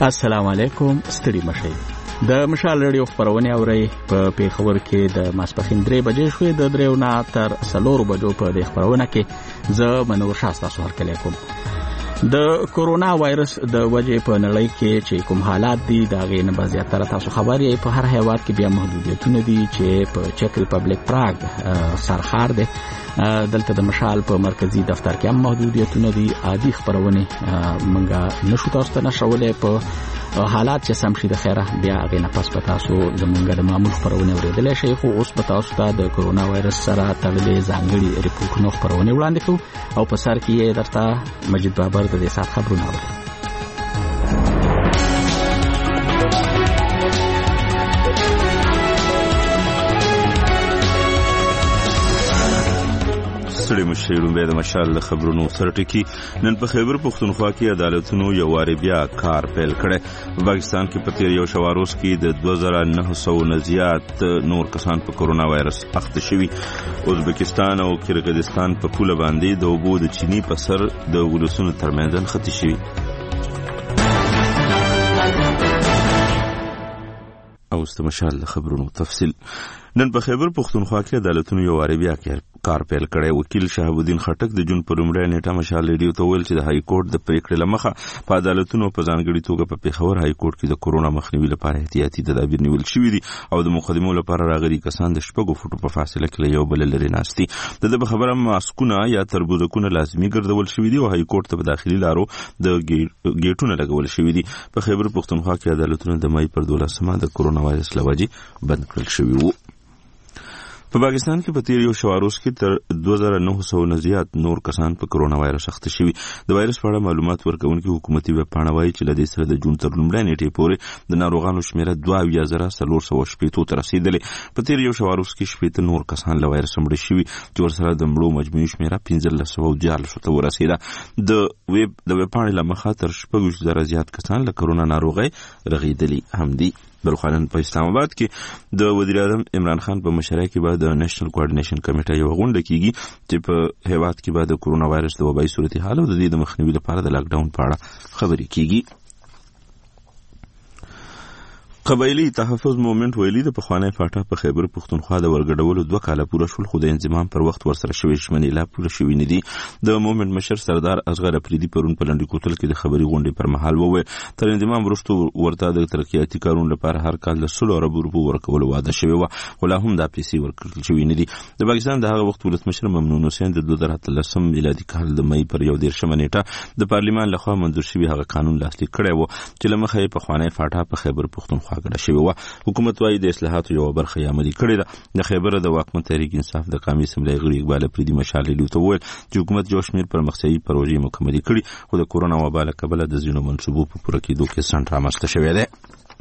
السلام علیکم. ستړي مشئ. د مشال رادیو خبرونه اوري په پیښور کې د ماسپخین 3 بجې شوې د 3 نه تر 4 بجو په د خبرونه کې زه منور شاسته سوار کلی کوم. د کورونا وایرس د وجې په نړۍ کې چې کوم حالات دي دا غي نه بازیاتره تاسو خبري په هر هیواد کې بیا محدودیتونه دي چې په چک ریپبلیک پراګ سرخار دي. دلته د مشال په مرکزی دفتر کې هم محدودیتونه دي. عادي خبرونه منګه نشو تاسو ته نشولې په حالات چې سم شي د خیره بیا غي نه پس پتا سو زمونږ د معمول خبرونه ورېدل شي. خو اوس پتا اوس د کورونا وایرس سره تړلې ځانګړي ریپورتونه خبرونه وړاندې کوو او په سر کې درته مجید بابر د دې سات خبرونه اوري. سړي مشیرون به د مشال خبرونو سره ټکی. نن په خیبر پختونخوا کې عدالتونو یو واری بیا کار پیل کړي. په پاکستان کې په تیر یو شواروز کې د 2900 نه زیات نور کسان په کورونا وایرس اخته شوي. ازبکستان او کرغیزستان په پوله باندې د اوبو د چینی په سر د ولسونو ترمنځ ختی شوي. او استمشال خبرونو تفصیل. نن په خیبر پختونخوا کې عدالتونو یو واری بیا کار پیل کړي. وکیل شهاب الدین خټک د جون پر لومړۍ نیټه مشال ریډیو ته ویل چې د های کورټ د پریکړې لمخه په عدالتونو په ځانګړي توګه په پیښور های کورټ کې د کورونا مخنیوي لپاره احتیاطي تدابیر نیول شوي دي او د مقدمو لپاره راغلي کسان د 6 فوټو په فاصله کې یو بل لري ناشتي. د خبره ماسکونه یا تربوزکونه لازمي ګرځول شوي دي او های کورټ ته په داخلي لارو د گیټونو لګول شوي دي. په خیبر پختونخوا کې عدالتونو د مای پر 12 د کورونا وایرس لوجې بند کړل شوي وو. په پاکستان کې په تیر یو شواروز کې تر 2900 نه زیات نور کسان په کورونا وایرس اخته شوي. د وایرس په اړه معلومات ورکوونکي حکومتي ویب پاڼه وایي چې لدې سره د جون تر لومړۍ نیټې پورې د ناروغانو شمیره 24,480 ته رسیدلې. په تیر یو شواروز کې 80 نور کسان له وایرس مړه شوي چې ورسره د مړو مجموعي شمیره 15,400 ته ورسیده. د ویب پاڼې لمخه تر 4,000 زیات کسان له کورونا ناروغي رغیدلي هم دي. بلخانن په اسلام آباد کې د وزیر اعظم عمران خان په مشرۍ کې بعد د نېشنل کوارډینیشن کمیټه یو غونډه کیږي چې په هیواد کې بعد د کورونا وایرس د وبایي صورتحال او د دې د مخنیوي لپاره د لاک ډاون په اړه خبرې کیږي. قبایلی تحفظ مومنت ویلي د پخوانی فاټا په خیبر پختونخوا د ورګډولو 2 کاله پوره شول خو د انضمام پر وخت ورسره شوی ژمنې لا پوره شوی نه دي. د مومنت مشر سردار اصغر افریدي پرون په لنډی کوتل کې د خبري غونډې پر مهال وویل تر انضمام وروسته ورته د ترقیاتي کارونو لپاره هر کال د 100 ارب روپو ورکول وعده شوی و خو لا هم دا پیسې ورکړل شوی نه دي. د پاکستان د هغه وخت ولسمشر ممنون حسین د 2013 میلادي کال د مئی پر 1 نیټه د پارلیمان لخوا منظور شوی هغه قانون لاسلیک کړی و چې لمخه په پخوانی فاټا په خیبر پختونخوا کې شوی و. حکومت وايي د اصلاحاتو یو برخه عملي کړې ده. د خیبر د واکمن تحریک انصاف د قومي اسمبلی غړي اقبال افریدي مشال ریډیو ته وویل چې حکومت یو شمېر پرمختیایي پروژې مکملې کړي خو د کورونا وبا له کبله د ځینو منصوبو په پوره کېدو کې سنټ رامنځته شوی دی.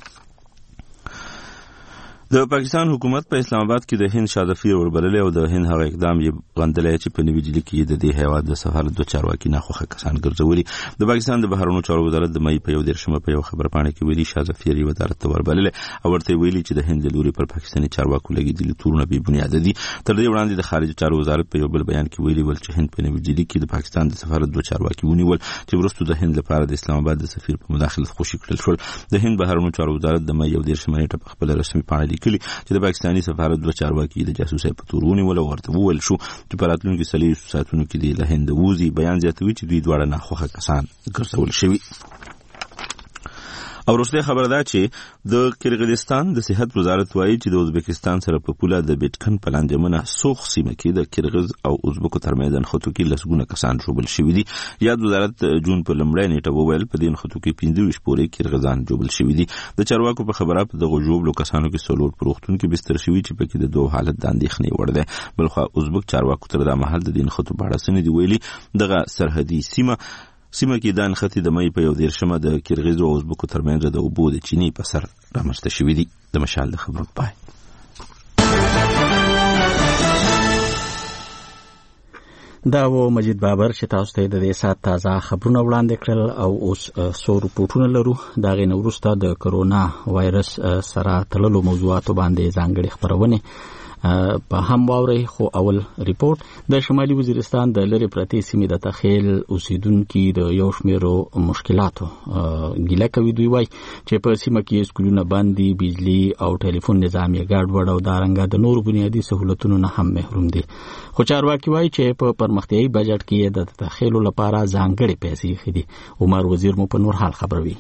د پاکستان حکومت په اسلام آباد کې د هند شادفیر وربللې او د هند هغه اقدام یې غندلې چې په نوي ډیلي کې د دې هیواد د سفارت 2 چارواکي ناخوښه کسان ګرځولي. د پاکستان د بهرنیو چارو وزارت د مئی په 1 په یو خبر پاڼه کې ویلي شادفیر یې وزارت ته وربللې او ورته ویلي چې د هند لوري پر پاکستاني چارواکو لګیدلي تورونه بې بنیاد دي. تر دې وړاندې د خارجي چارو وزارت په یو بل بیان کې ویلي ول چې هند په نوي ډیلي کې د پاکستان د سفارت 2 چارواکي ونیول چې وروسته د هند لپاره د اسلام آباد د سفیر په مداخلت خوشي کړل شول. د هند بهرنیو چارو وزارت د مئی 1 نیټه په خپل رسمي پاڼه لیکلي چې د پاکستاني سفارت 2 چارواکي د جاسوسۍ په تور ونیول او ورته وویل شو چې په راتلونکي 40 ساعتونو کې د له هند ووځي. بیان زیاتوي چې دوی دواړه ناخوښه کسان ګرځول شوي. او وروسته خبره ده چې د کرغیزستان د صحت وزارت وایي چې د ازبکستان سره په پوله د بیټکن په لاندېمنه سوخ سیمه کې د کرغیز او ازبکو ترمنځ نښتو کې لسګونه کسان ژوبل شوي دي. یاد وزارت جون په لومړۍ نیټه وویل په دې نښتو کې 25 پورې کرغیزان ژوبل شوي دي. د چارواکو په خبره په دغه ژوبلو کسانو کې څلور په روغتون کې بستر شوي چې پکې د 2 حالت د اندېښنې وړ دی. بلخوا ازبک چارواکو تر دا مهال د دې نښتو په اړه څه نه دي ویلي. دغه سرحدي سیمه کې د نښتې د مئی په 1 د کرغیز او ازبکو ترمنځ د اوبو د چینی په سر رامنځته شوي دي. د مشال د خبرونو پای. دا و مجید بابر چې تاسو ته د دې سات تازه خبرونه وړاندې کړل او اوس څو رپورټونه لرو. دا غي نو وروسته د کورونا وایرس سره تړلو موضوعاتو باندې ځانګړي خبرونه په هم واوري. خو اول ریپورت د شمالي وزیرستان د لری پرتی سیمې د تخیل اوسیدونکو د یو شمیرو مشکلاتو ګیله کوي. دوی وایي چې په سیمه کې سکولونه باندې بجلی او ټلیفون نظام یې ګډوډ او دارنګه د نورو بنیادی سہولتونو نه هم محروم دي. خو چارواکي وایي چې په پرمختیایي بجټ کې د تخیل لپاره ځانګړي پیسې خېدي. عمر وزیر مو په نور حال خبروي.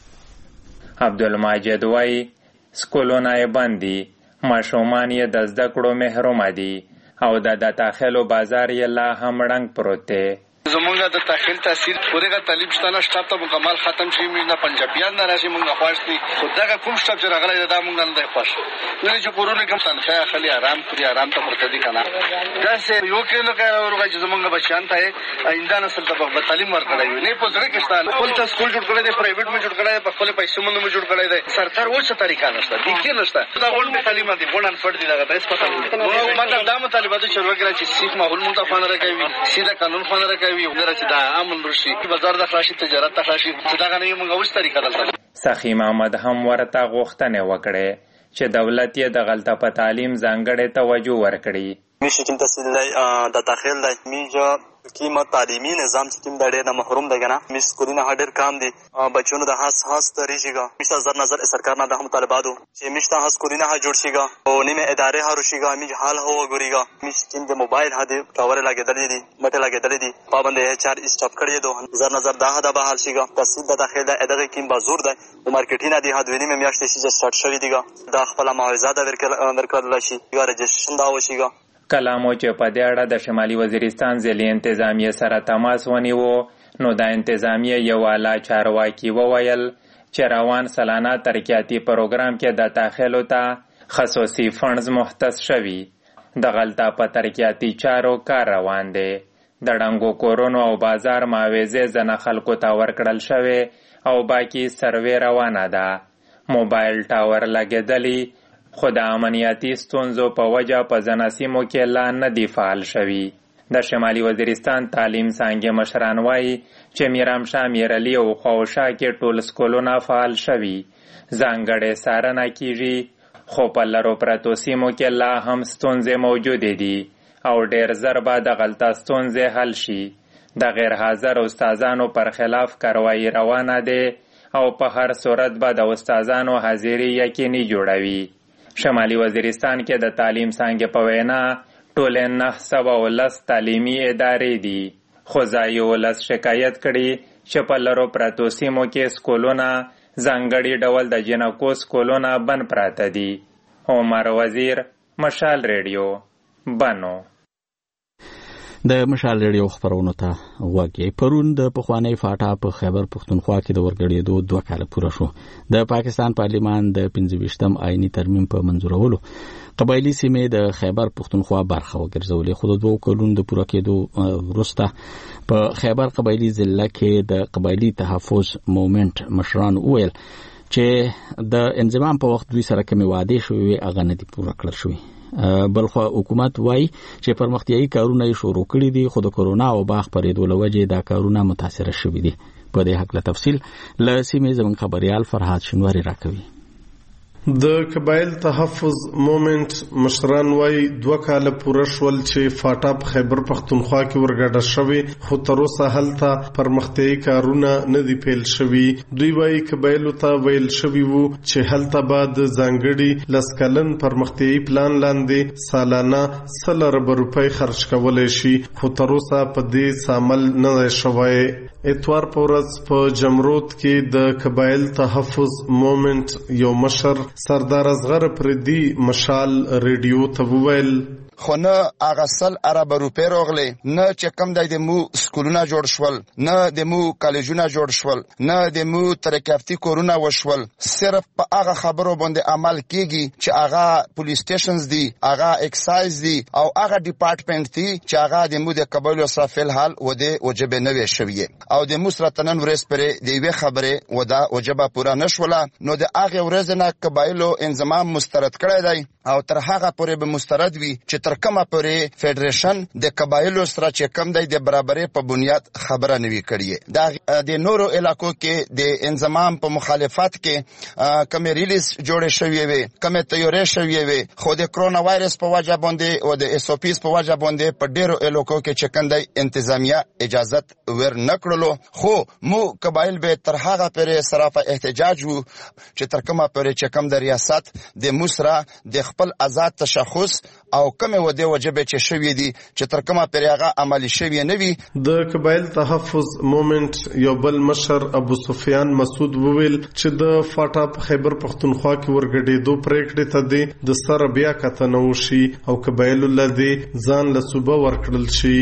عبدالمجید وایي سکولونه یې باندې ماشومان یې د زده کړو محروم دي او د تخیلو بازار یې لا هم ړنګ پروت دی. زمونږ د تخیل تاثیر پورېغه تعلیم شته شته ته مکمل ختم شي. موږ نه پنجابیان نه راشي موږ خوښ دي. خو دغه کوم شته چې راغلی دا موږ نه دی خوښ. نه چې کورونه کوم تنخواه اخلي آرام کوي آرام ته پرته دي کنه. داسې یو کینو کې ورغی چې زمونږ بچیان ته آینده نسل ته به تعلیم ورکړی نه په ځړ کې شته. خپل ته سکول جوړ کړی دی پرایویټ مې جوړ کړی دی په خپل پیسې مونږ جوړ کړی دی. سرکار اوس طریقه نشته دي کې نشته. دا ګوند تعلیم دي ګوند انفرد دي دغه بس پته نه. مطلب دا مطالبه چې ورګره چې سیف ماحول مونږ ته فانره کوي سیده قانون فانره کوي ورته دا امن رشي بازار د خلاصي تجارت ته خلاصي دا غنې موږ اوس طریقه دلته. سخی محمد هم ورته غوښتنه وکړه چې دولت یې د غلطه په تعلیم ځانګړې توجه ورکړي. میشه که تحصیل د تخیل دی میجا قیمت تعلیمی نظام چې کوم د ډېر نه محروم دی کنه مس کورونه هډر کام دي بچونو د هاس طریقه مشته زر نظر سرکار نه د مطالباتو چې مشته هاس کورونه ها جوړ شيګا او نیمه ادارې ها روشيګا میج حال هو ګوريګا مشتین د موبایل ها دي کاور لګیدلې دي مټه لګیدلې دي پابند HR اسټاپ کړی دو زر نظر دا ها د بحال شيګا تحصیل د داخل د ادغه کیم بازور دی مارکیټینه دي ها دوی نیمه میاشتې چې سٹارټ شوی دیګا دا خپل معاوضه د ورکړل شي یا رجسټریشن دا وشيګا. کلامو چې په دې اړه د شمالي وزیرستان ضلعي انتظامیه سره تماس ونیو نو د انتظامیه یو اعلی چارواکي وویل چې روان سالانه ترقیاتي پروګرام کې د تخیلو ته خصوصي فنډز مختص شوي. د غلطه په ترقیاتي چارو کار روان دی. د ډنګو کورونو او بازار معاوضې ځنه خلکو ته ورکړل شوی او باقي سروې روانه ده. موبایل ټاور لګېدلی خو د امنیتي ستونزو په وجه په ځینو سیمو کې لا نه دي فعال شوي. د شمالي وزیرستان تعلیم څانګې مشران وایي چې میرامشاه میرعلي او خواوشا کې ټول سکولونه فعال شوي. ځانګړې څارنه کیږي خو په لرو پرتو سیمو کې لا هم ستونزې موجودې دي او ډېر زر به د غلطه ستونزې حل شي. د غیر حاضر استادانو پر خلاف کاروایی روانه ده او په هر صورت به د استادانو حاضري یقیني جوړوي. شمالي وزیرستان کې د تعلیم څانګې په وینا ټول 910 تعلیمي ادارې دي. خو ځایي ولس شکایت کړي چې په لرو پرتو سیمو کې سکولونه ځانګړي ډول د جنکو سکولونه بند پراته دي. عمر وزیر مشال ریډیو بنو. د مشال ریډیو خبرونو ته وګورئ. پرون د پخوانی فاټا په خیبر پختونخوا کې د ورګړېدو 2 کال پوره شو. د پاکستان پارلیمان د 25م آئینی ترمیم په منظورولو قبایلی سیمې د خیبر پختونخوا برخه وګرځولې. خو د 2 کلونو د پوره کېدو وروسته په خیبر قبایلی ضلع کې د قبایلی تحفظ موومنت مشران وویل چې د انضمام په وخت دوی سره کومې وعدې شوې هغه نه دي پوره کړل شوې. بلخو حکومت وایي چې پرمختیایي کارونه یې شروع کړي دي خو د کورونا او باغ پرېدو له وجې دا کارونه متاثره شوي دي. په دې حق له تفصیل له سیمې زموږ خبريال فرهاد شنواری راکوي. د قبایل تحفظ موومنت مشران وای 2 کال پوره شول چې فاټا په خیبر پختونخوا کې ورګډه شوی خو تر اوسه هلته پرمختیایي کارونه نه دي پیل شوي. دوی وای قبایل ته ویل شوی وو چې هلته بعد ځانګړي لسکلن پرمختیایي پلان لاندې سالانه 100 روپۍ خرج کولای شي خو تر اوسه په دې عمل نه شوی. اتوار په ورځ په جمرود کې د قبایل تحفظ موومنت یو مشر سردار اصغر پردي مشال ریډیو ته وویل خو نه هغه 100 روپۍ راغلي نه چې کم د مو سکولونه جوړ شول نه د مو کالجونه جوړ شول نه د مو ترقیافتي کورونه وشول. صرف په هغه خبرو باندې عمل کیږي چې هغه پولیس سټیشنز دي هغه ایکسایز دي او هغه ډپارټمنټ دي چې هغه د مو د قبایلو سره فل حال و د وجب نه وي شوی او د مو سره تنن ورس پرې د وی خبره و دا وجب پورا نشوله. نو د هغه ورځ نه قبایلو انضمام مسترد کړی دی او تر هغه پورې به مسترد وي چې تر کومه پورې فدریشن د قبایلو سره چې کم دی د برابرۍ په بنیاد خبره نه وي کړې. دا د نورو علاقو کې د انضمام په مخالفت کې کومې ریلیز جوړې شوې وي، کومې تیورې شوې وي، خو د کرونا وایرس په وجه باندې او د SOPs په وجه باندې په ډیرو علاقو کې چې کوم دی انتظامیه اجازت ور نه کړلو. خو مو قبایل به تر هغه پورې سره په احتجاج وو چې تر کومه پورې چې کوم د ریاست د مسره د خپل آزاد تشخص او کومه وجه وجبه چې شوې دي چې تر کومه پورې هغه عملی شوې نه وي. د قبایل تحفظ موومنت یو بل مشر ابو سفیان مسعود وویل چې د فاټا په خیبر پختونخوا کې ورګډېدو پریکړې ته د سره بیا کتنه وشي او قبایلو لدی ځان له صوبه ورکړل شي.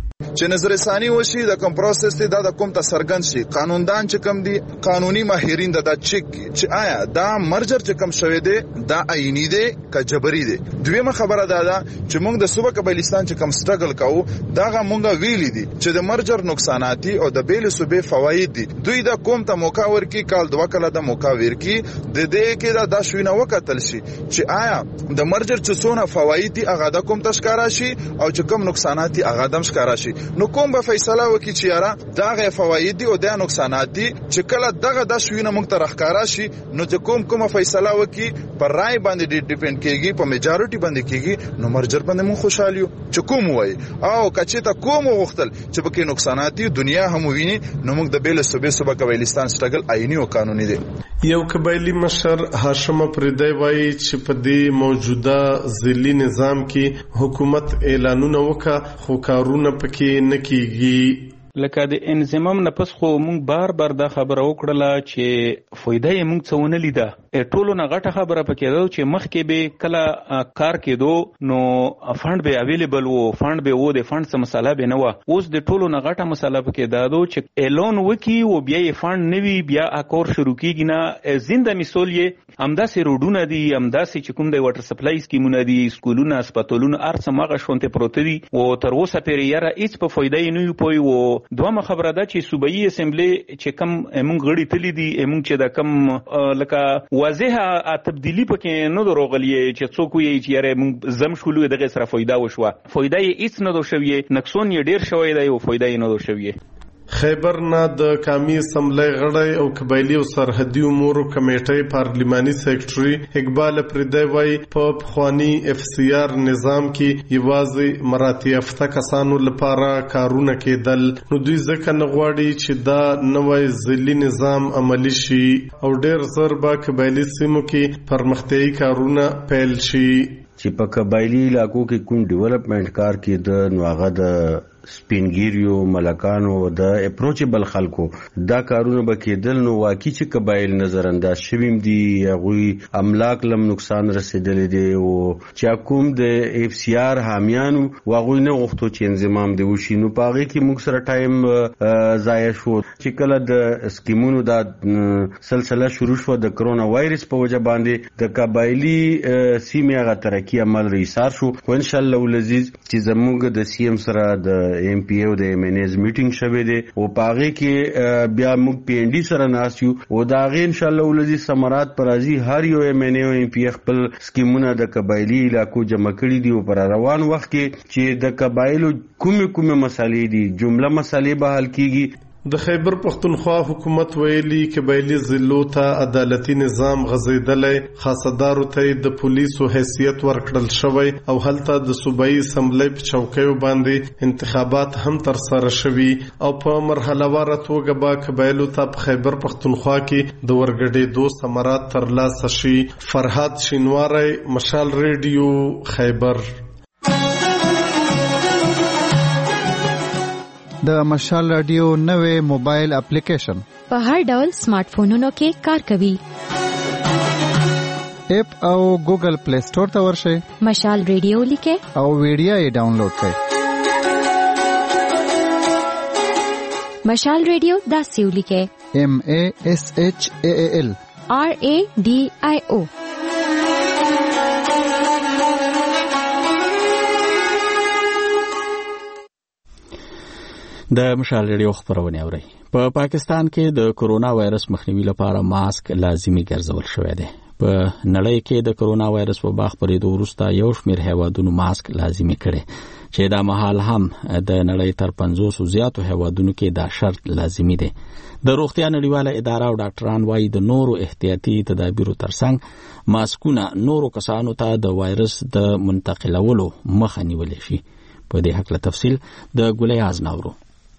چې نظر ثانی وشي د کوم پروسس دی دا د کوم ته سرګن شي، قانوندان چې کوم دي قانوني ماهرین د چې آیا دا مرجر چې کوم شوی دی دا عیني دی که جبري دی. دویمه خبره دا ده چې موږ د صوبه قبایلستان چې کوم سټرګل کوو داغه موږ ویلي دي چې د مرجر نقصاناتي او د بیل صوبې فواید دي. دوی دا کوم ته موقع ورکی کال دوه کله د موقع ورکی د دې کې دا شوینه وکتل شي چې آیا د مرجر چې څونه فواید دي هغه د کوم تشکارا شي او چې کوم نقصاناتي هغه دم ښکارا شي. نو کوم به فیصله وکړي چې یاره دغه فواید دي او د نقصانات دي چې کله دغه د شوینه موږ ته راښکارا شي نو چې کومه فیصله وکړي پر رائے باندې ډیپند کیږي، په میجارټي باندې کیږي. نو مرجر باندې موږ خوشاله یو چې کوم وای او کچې ته کوم وختل چې پکې نقصانات دي دنیا هم ویني. نو موږ د بیل صوبه قبایلستان سټرګل عیني او قانوني دي. یو قبایلی مشر هاشم پردی وایي چې په دې موجوده ذلی نظام کې حکومت اعلانونه وکړه خو کارونه پکې نه کیږي. لکه د انضمام نه پس خو مونږ بار بار دا خبره وکړله چې فایده یې مونږ څه ونه لیده. ټولو نه غټه خبره پکې ده چې مخکې به کله کار کېدو نو فند به اویلیبل وو، فند به وو، د فند څه مسله به نه وه. اوس د ټولو نه غټه مسله پکې دا ده چې اعلان وکړي او بیا یې فند نه وي، بیا اکور شروع کېږي نه. زنده مثال یې همداسې روډونه دي، همداسې چې کوم دی واټر سپلای سکیمونه دي، سکولونه، هسپتالونه، هر څه مغه شونتې پروته دي او تر اوسه پورې یاره هېڅ په فایده یې نه وي پوی. و دومره خبره ده چې صوبایي اسمبلی چې کم موږ غړي تللی دي موږ چې دا کم لکه واضحه تبدیلی پکې نه دروغلی چې څوک وي چې یاره موږ زم شولو دغه سره فایده وشوه. فایده یې هیڅ نه دو شوی، نقصان یې ډیر شوی دی او فایده یې نه دو شوی. خیبر نه د قومي اسمبلی غړی او قبایلی او سرحدي امورو کمیټې پارلیماني سیکرټري اقبال پردی وایي په پخواني FCR نظام کې یوازې مراتب یافته کسانو لپاره کارونه کېدل، نو دوی ځکه نه غواړي چې دا نوی ذلي نظام عملي شي او ډېر زر به قبایلي سیمو کې پرمختیایي کارونه پیل شي. چې په قبایلي علاقو کې کوم ډیولپمنٹ کار کېده نو هغه د سپینګیریو ملکانو د اپروچبل خلکو دا کارونه به کېدل. نو واقعي چې قبایل نظر انداز شویم دي، هغوی املاک لم نقصان رسېدلی دی او چې کوم د FCR حامیانو هغوی نه غوښتو چې انضمام دی وشي. نو په هغې کې موږ سره ټایم ضایع شو چې کله د سکیمونو دا سلسله شروع شوه د کرونا وایرس په وجه باندې د قبایلي سیمې هغه ترقي عمل ایثار شو. خو انشاءالله العزیز چې زموږ د CM سره د MPA او د MNAs میټینګ شوی دی او په هغې کې بیا موږ PND سره ناست یو او د هغې انشاءالله العزیز ثمرات پر راځي. هر یو MNA او MPA خپل سکیمونه د قبایلي علاقو جمع کړي دي او پر روان وخت کې چې د قبایلو کومې مسالې دي جمله مسالې به حل کیږي. د خیبر پختونخوا حکومت ویلي قبایلي ضلعو ته عدالتي نظام غځېدلی، خاصدارو ته د پولیسو حیثیت ورکړل شوی او هلته د صوبایي اسمبلی په چوکیو باندې انتخابات هم ترسره شوي او په مرحله واره توګه به قبایلو ته په خیبر پختونخوا کې د ورګډېدو ثمرات ترلاسه شي. فرهاد شینواری، مشال ریډیو، خیبر. د مشال رادیو نوې موبایل اپلیکیشن په هر ډول سمارټ فونونو کې کار کوي. اپ او ګوګل پلی سٹور ته ورشئ، مشال ریډیو لیکئ او ویډیو یې ډاونلوډ کړئ. مشال ریډیو داسې ولیکئ MASHAAL RADIO. د مشال ریډیو خبرونه اوري. په پاکستان کې د کورونا وایرس مخنیوي لپاره ماسک لازمي ګرځول شوی دی. په نړۍ کې د کرونا وایرس وبا خپرېدو وروسته یو شمېر هیوادونو ماسک لازمي کړي چې دا مهال هم د نړۍ تر 50 زیاتو هیوادونو کې دا شرط لازمي دی. د روغتیا نړیواله اداره او ډاکټران وايي د نورو احتیاطي تدابیرو ترڅنګ ماسکونه نورو کسانو ته د وایرس د منتقلولو مخه نیولی شي. په دې هکله تفصیل د ګلیاز ناورو.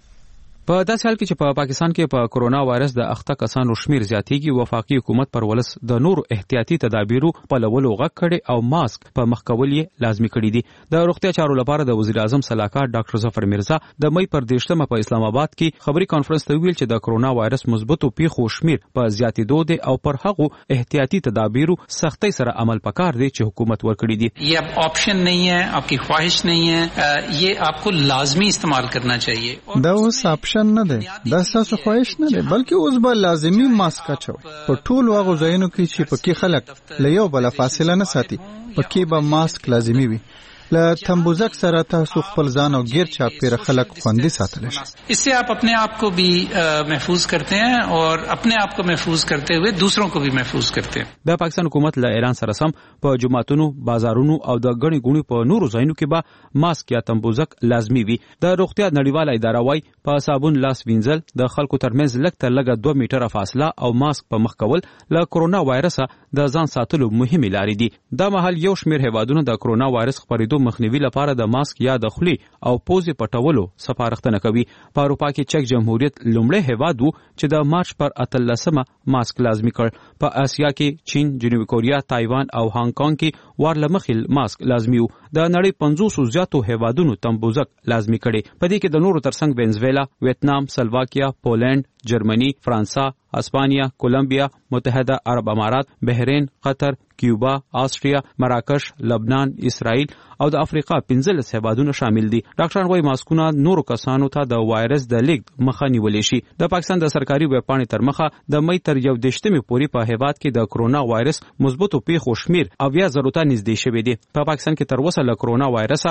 په داسې حال کې چې په پاکستان کې په کرونا وایرس د اخته کسانو شمیر زیاتېږي، وفاقي حکومت پر ولس د نورو احتیاطي تدابیرو پلولو غږ کړي او ماسک په مخ کول یې لازمي کړي دي. د روغتیا چارو لپاره د وزیر اعظم صلاحکار ډاکټر ظفر میرزا د مې پر 18 په اسلام آباد کې خبري کانفرنس ته ویل چې د کرونا وایرس مثبتو پیښو شمیر په زیاتېدو دی او پر هغو احتیاطي تدابیرو سختۍ سره عمل پکار دی چې حکومت ورکړي دي. یہ اب آپشن نہیں ہے، آپ کی خواہش نہیں ہے، یہ آپ کو لازمی استعمال کرنا چاہیے. دا اوس آپشن نه دی، دا ستاسو خواهش نه دی، بلکې اوس به لازمي ماسک اچو په ټولو هغو ځایونو کې چې پکې خلک له یو بله فاصله نه ساتي، پکې به ماسک لازمي وي. له تنبوزک سره تاسو خپل ځان او غیر چاپیره خلک خوندي ساتلی شي. اس سے آپ اپنے آپ کو بھی محفوظ کرتے ہیں اور اپنے آپ کو محفوظ کرتے ہوئے دوسروں کو بھی محفوظ کرتے ہیں. د پاکستان حکومت له اعلان سره سم په جمعتونو، بازارونو او د غني ګونی په نورو ځایونو کې به ماسک یا تنبوزک لازمي وي. د روغتیا نړیواله اداره وايي په صابون لاس وینځل، د خلکو ترمنځ لږ تر لږه 2 میټره فاصله او ماسک په مخ کول له کرونا وایرس د ځان ساتلو مهمې لارې دي. دا مهال یو شمېر هیوادونو د کرونا وایرس خپرېدو مخنیوي لپاره د ماسک یا د خولې او پوزې پټولو سپارښتنه کوي. په اروپا کې چک جمهوریت لومړی هیواد وو چې د مارچ پر 18 ماسک لازمي کړ. په اسیا کې چین، جنوبي کوریا، تایوان او هانګ کانګ کې ورلمخیل ماسک لازمي وو. د نړۍ 500 زیاتو هیوادونو تنبوزک لازمي کړي. په دې کې د نورو ترڅنګ وینزویلا، ویتنام، سلواکیا، پولینډ، جرمني، فرانسا، اسپانیا، کولمبیا، متحده عرب امارات، بحرین، قطر، کیوبا، آسټریا، مراکش، لبنان، اسرائیل او د افریقا 15 هیوادونه شامل دي. ډاکټران وايي ماسکونه نورو کسانو ته د وایرس د لیږد مخه نیولی شي. د پاکستان د سرکاري ویبپاڼې تر مخه د مې تر 11 پورې په هیواد کې د کرونا وایرس مثبتو پیښو شمیر 90,000 ته نږدې شوی دی. په پاکستان کې تر اوسه له کرونا وایرس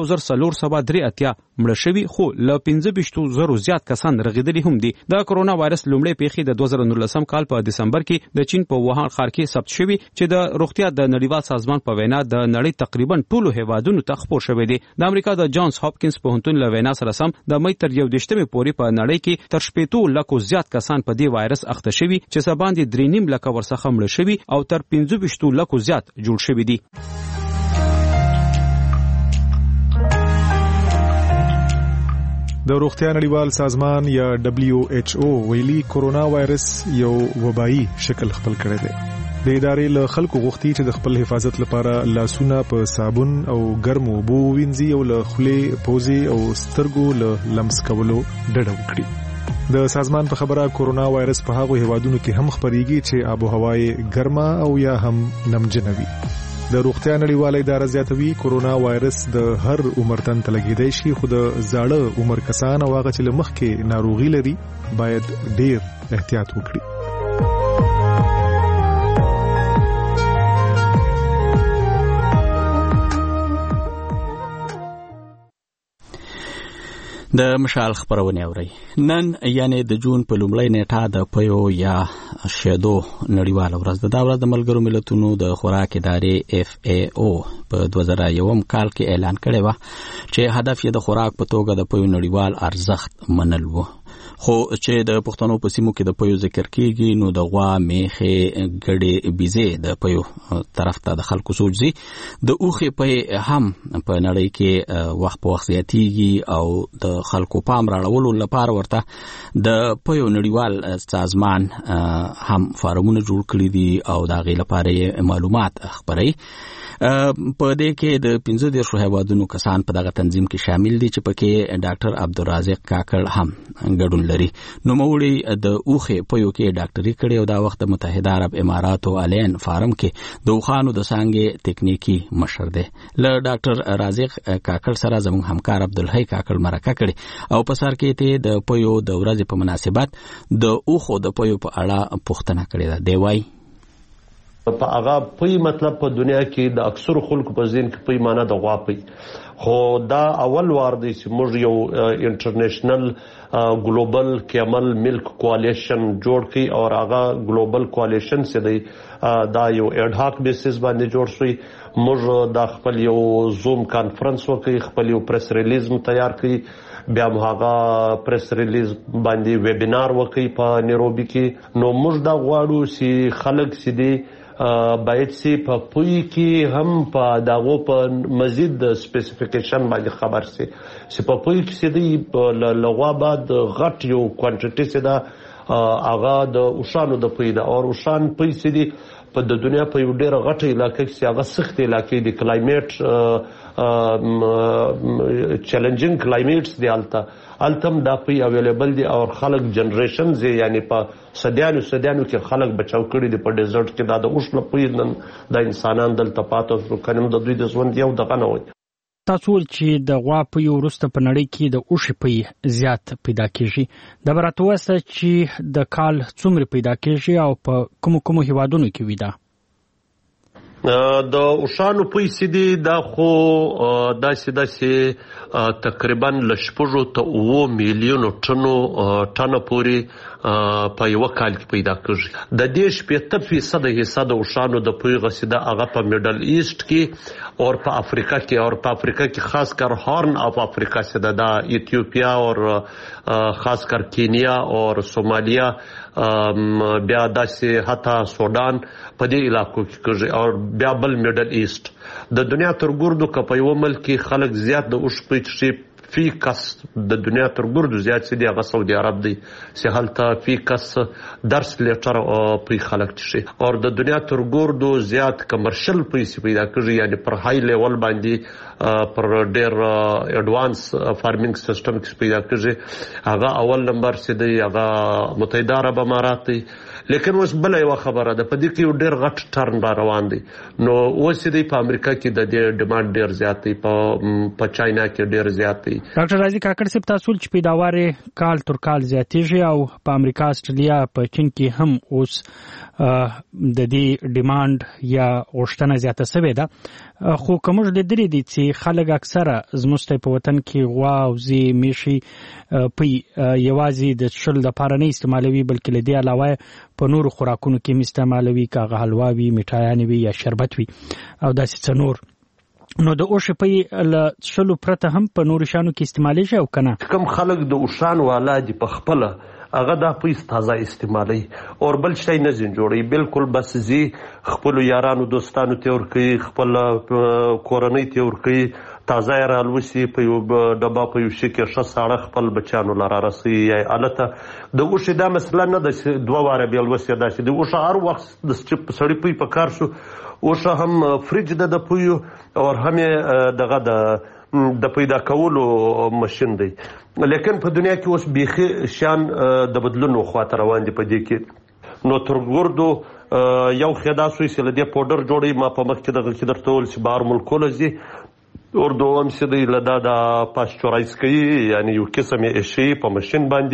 1483 مړه شوي، خو له 15,000 زیات کسان رغیدلي هم دي. د کرونا وایرس لومړی پیښې د 2019 کال په دسمبر کې د چین په ووهان ښار کې ثبت شوي چې د روغتیا د نړیوال سازمان په وینا د نړۍ تقریبا ټولو هیوادونو ته خپور شوی دی. د امریکا د جانز هاپکینز پوهنتون له وینا سره سم د مې تر 11 پورې په نړۍ کې تر 80 لکو زیات کسان په دې وایرس اخته شوي چې څه باندې 3.5 لکه ورڅخه مړه شوي او تر 25 لکو زیات جوړ شوي دي. د روغتیا نړیوال سازمان یا WHO ویلي کرونا وایرس یو وبایي شکل خپل کړی دی. د ادارې له خلکو غوښتي چې د خپل حفاظت لپاره لاسونه په صابون او ګرمو اوبو وینځي او له خولې، پوزې او سترګو له لمس کولو ډډه وکړي. د سازمان په خبره کرونا وایرس په هغو هیوادونو کې هم خپریږي چې آب و هوا یې ګرمه او یا هم نمجنه وي. د روغتیا نړیواله اداره زیاتوي کرونا وایرس د هر عمر تن ته لګیدای شي، خو د زاړه عمر کسان او هغه چې له مخکې ناروغي لري باید ډیر احتیاط وکړي. د مشال خبرونه اوري. نن یعنی د جون په لومړۍ نیټه د پيو یا شیدو نړیواله ورځ ده. دا ورځ د ملګرو ملتونو د خوراک ادارې FAO په 2001 کال کې اعلان کړی و چې هدف یې د خوراک په توګه د پيو نړیوال ارزښت منل و. خو چې د پښتنو په سیمو کې د پيو ذکر کیږي نو د غوا، میخه، ګډې، بيزه د پيو طرف ته د خلکو سوچ دي. د اوخې په هم په نړۍ کې وخت په وخت زیاتیږي او د خلکو پام راړولو لپاره ورته د پيو نړیوال سازمان هم فارمونه جوړ کړی دي او دا غي لپاره معلومات خبري. په دې کې د 15 هیوادونو کسان په دغه تنظیم کې شامل دي چې پکې ډاکټر عبدالرازق کاکړ هم ګډون لري. نو موړي د اوخې پيو کې ډاکټري کړي او دا وخت د متحده عرب اماراتو الین فارم کې د اوخانو د څنګه تکنیکی مشر دی. له ډاکټر رازق کاکړ سره زموږ همکار عبدالحی کاکړ مرکه کړي او په سر کې ته د پيو د ورځې په مناسبت د اوخو د پيو په اړه پوښتنه کړې ده. دی وايي په هغه پي مطلب په دنیا کې د اکثر خلکو په ذهن کې پي معنی د غوا پي، خو دا اول وار دی چې موږ یو انټرنیشنل ګلوبل کیمل ملک کواليشن جوړ کړي او هغه ګلوبل کواليشن چې دی دا یو اډ هاک بیسس باندې جوړ شوی. موږ دا خپل یو زوم کانفرنس وکړي، خپل یو پریس ریلیز تیار کړي، بیا هغه پریس ریلیز باندې ویبینار وکړي په نیروبي کې. نو موږ دا غواړو چې خلک چې دی باید سي په پوي کې هم په داغو په مزید سپیسیفیکیشن باندې خبر سي چې په پوي کې سي لغوا بعد غټ یو کوانټیټي سي دا هغه د اوشانو د پوي دا او اوشان پوي سي دي په د دنیا په یو ډېر غټ علاقې کې هغه سخت علاقې د کلایمیټ چیلنجینګ کلایمیټس دی التم دا پی اویلیبل دی او خلک جنریشنز یعنی په صدیانو کې خلک بچاو کړي دي په ډیزرټ کې دا د اوښ په پوینن د انسانان دلته پاتو کنم د دوی د ژوند یو دغه نه وي. تاسو چې د غوا په یو وروسته په نړۍ کې د اوښ په زیات پیدا کیږي د براتوسه چې د کال څومره پیدا کیږي او په کوم هیوادونو کې وي دا د اوشانو پیسې دي دا خو داسې تقریبا لشپږو ته 9 میلیونو ټنه پورې په یو کال کې پیدا کیږي. د دې 70% حصہ د اوشانو د پوی غسیده هغه په میډل ایست کې او په افریقا کې خاص کر هارن اف افریقا سے دا ایتھوپیا اور خاص کر کینیا اور سومالیا بیا داسې حتی سودان په دې علاقو کې کېږي او بیا بل میډل ایست د دنیا تر ګردو که په یو ملک کې خلک زیات د اوښ پیچ فی کس د دنیا تر ګردو زیات سي دی هغه سعودي عرب دی چې هلته فی کس درس لیټر پی خلک شي او د دنیا تر ګردو زیات کمرشل پیسې پیدا کېږي یعنی پر های لیول باندې پر ډېر اډوانس فارمینګ سیستم کې پیدا کېږي. هغه اول نمبر سي دی هغه متحده عرب امارات دی. لیکن اوس بل یو خبره ده په دې کې ډېر غټ ټرن را روان دی. نو اوس دی په امریکا کې د دې ډیماند ډېر زیات دی، په چاینا کې ډېر زیات دی. ډاکټر رازي کاکړ صاحب تاسو چې پیداوار کال تر کال زیاتېږي او په امریکا استرالیا په چین کې هم اوس د دې ډیماند یا غوښتنه زیاته شوې ده. خو کومه د درې دي چې خلک اکثره زموږ په وطن کې غوا او زی میشي په یوازې د شل د پاره نه استعمالوي بلکې له دې علاوه په نورو خوراکونو کې استعمالوي کاغه حلوا وي، میټایان وي یا شربت وي او داسې څنور. نو د اوښ په شلو پرته هم په نورو شانو کې استعمالي شي او کنه کم خلک د اوښان والا دي په خپل هغه دا پیس تازه استعمالي او بل شي نه زین جوړي بالکل بس زی خپل یارانو دوستانو ته ور کوي خپل کورنۍ ته ور کوي تازه رالوسی په یو ډبا په یو شي کې شساړه خپل بچانو لاره راسي یا الته د اوښ دا مثلا نه د دوه واره بیل وسه دا چې د اوښ هر وخت د سړی په کار شو اوښ هم فریج د پویو او هم دغه د پیدا کولو ماشين دی. لیکن په دنیا کې اوس بیخي شان د بدلون خواته روان دي په دې کې. نو تر ګردو یو خدا سوی چې لدی پاوډر جوړي ما په مخ کې دغه کې درته ول چې بهر ملکونه زی اور دوم چې دی لدا د پاسچورایز کوي یعنی یو قسم یې شی په ماشين باندې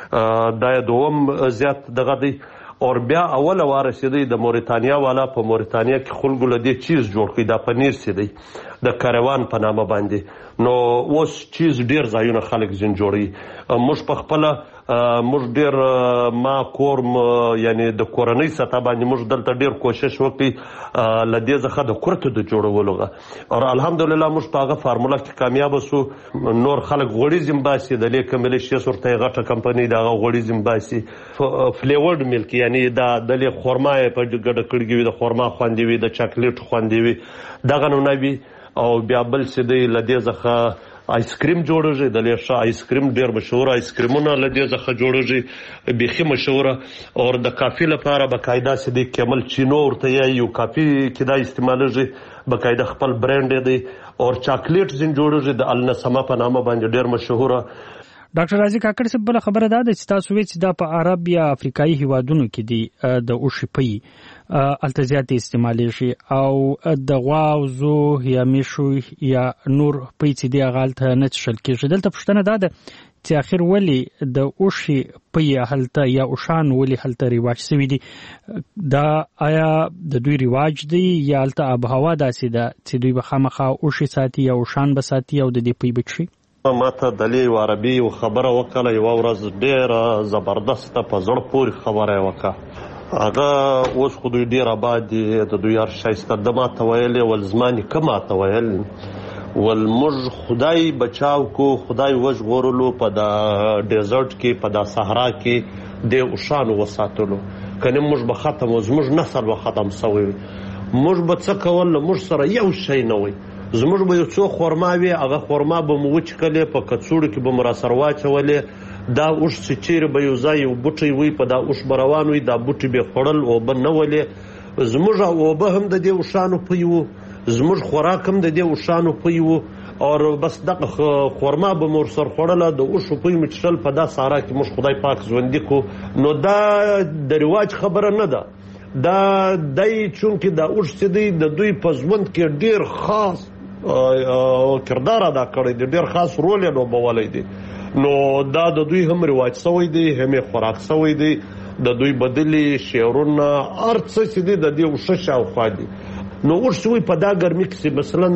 دا دوم زیات دغه دی. اور بیا اوله واره چې دی د موریتانیا والا په موریتانیا کې خلکو لدی چیز جوړ کړي دا پنیر چې دی د کاروان په نامه باندې. نو اوس چیز ډیر ځایونه خلک زین جوړي. موږ په خپل موږ ډیر ما کورم یعنی د کورنۍ سطح باندې موږ دلته ډیر کوشش وکړي لدې ځخه د کورته د جوړولو او الحمدلله موږ په هغه فارموله کې کامیاب شو. نور خلک غوړي زمباسي د لیک ملیشیا سورته غټه کمپنی دا غوړي زمباسي فلیورډ ملک یعنی دا د خرما په ګډه کړګوي د خرما خواندې وي د چاکلیټ خواندې وي دغه نو نبي او بیا بل څه دی لدې ځخه آیسکریم جوړیږي د لیشه آیسکریم ډیر مشهور آیسکریمونه لدې ځخه جوړیږي بيخي مشهور او د کافي لپاره بقاعده سې دی کمل چینو ورته یو کافي کې دا استعمالېږي بقاعده خپل برانډ دی او چاکلیټ زین جوړیږي د النسمه په نامه باندې ډیر مشهور. ډاکټر رازي کاکړ صاحب بل خبره ده چې تاسو وی چې دا په عرب یا افریقایي هیوادونو کې دی د اوښ پي التزیات استعمالي شي او د غوا او زو یا میشو یا نور پي چې دی غلط نه چشل کېږي. دلته پښتنه ده چې اخر ولی د اوشي په هلته یا اوشان ولی هلته رواج سوي دي دا آیا د دوی رواج دی یا هلته آبهوا داسې ده چې دوی به خامخا اوشي ساتي یا اوشان به ساتي او د دې پی بچي ماته د لی عربي خبره وکړه یو ورځ ډېره زبردسته په زړه پورې خبره وکړه هغه اوس خو دوی ډېر آباد دي د دوی هر شایسته ده ماته ویلې ول زما نیکه ماته ویل ول موږ خدای بچاو کو خدای وژغورلو په د ډیزرټ کې په د صحرا کې د اوشانو وساتلو کنه موږ به ختم زموږ نسل به ختم سوی موږ به څه کول موږ سره یو شی نه وي زموږ به یو څو خورما وي هغه خورما به مو وچکلې په کڅوړو کې به مو راسره واچولې دا اوښ چې چیرې به یو ځای یو بوټی وي په دا اوښ به روان وي دا بوټي به خوړل اوبه نه ولې زموږ اوبه هم د دې اوښانو پوی وو زموږ خوراک هم د دې اوښانو پوی وو او بس دغه خورما به مو ورسره خوړله د اوښو پوی مو چښل په دا صحرا کې موږ خدای پاک ژوندي کو نو دا د رواج خبره نه ده دا دی چونکې دا اوښ چې دی د دوی په ژوند کې ډېر خاص کردار ادا کړی دی ډېر خاص رول یې لوبولی دی نو دا د دوی هم رواج سوی دی هم یې خوراک سوی دی د دوی بدلی شعرونه هر څه چې دی د دې اوښه شاوخوا دي نو اوښ چې وي په دا ګرمي کې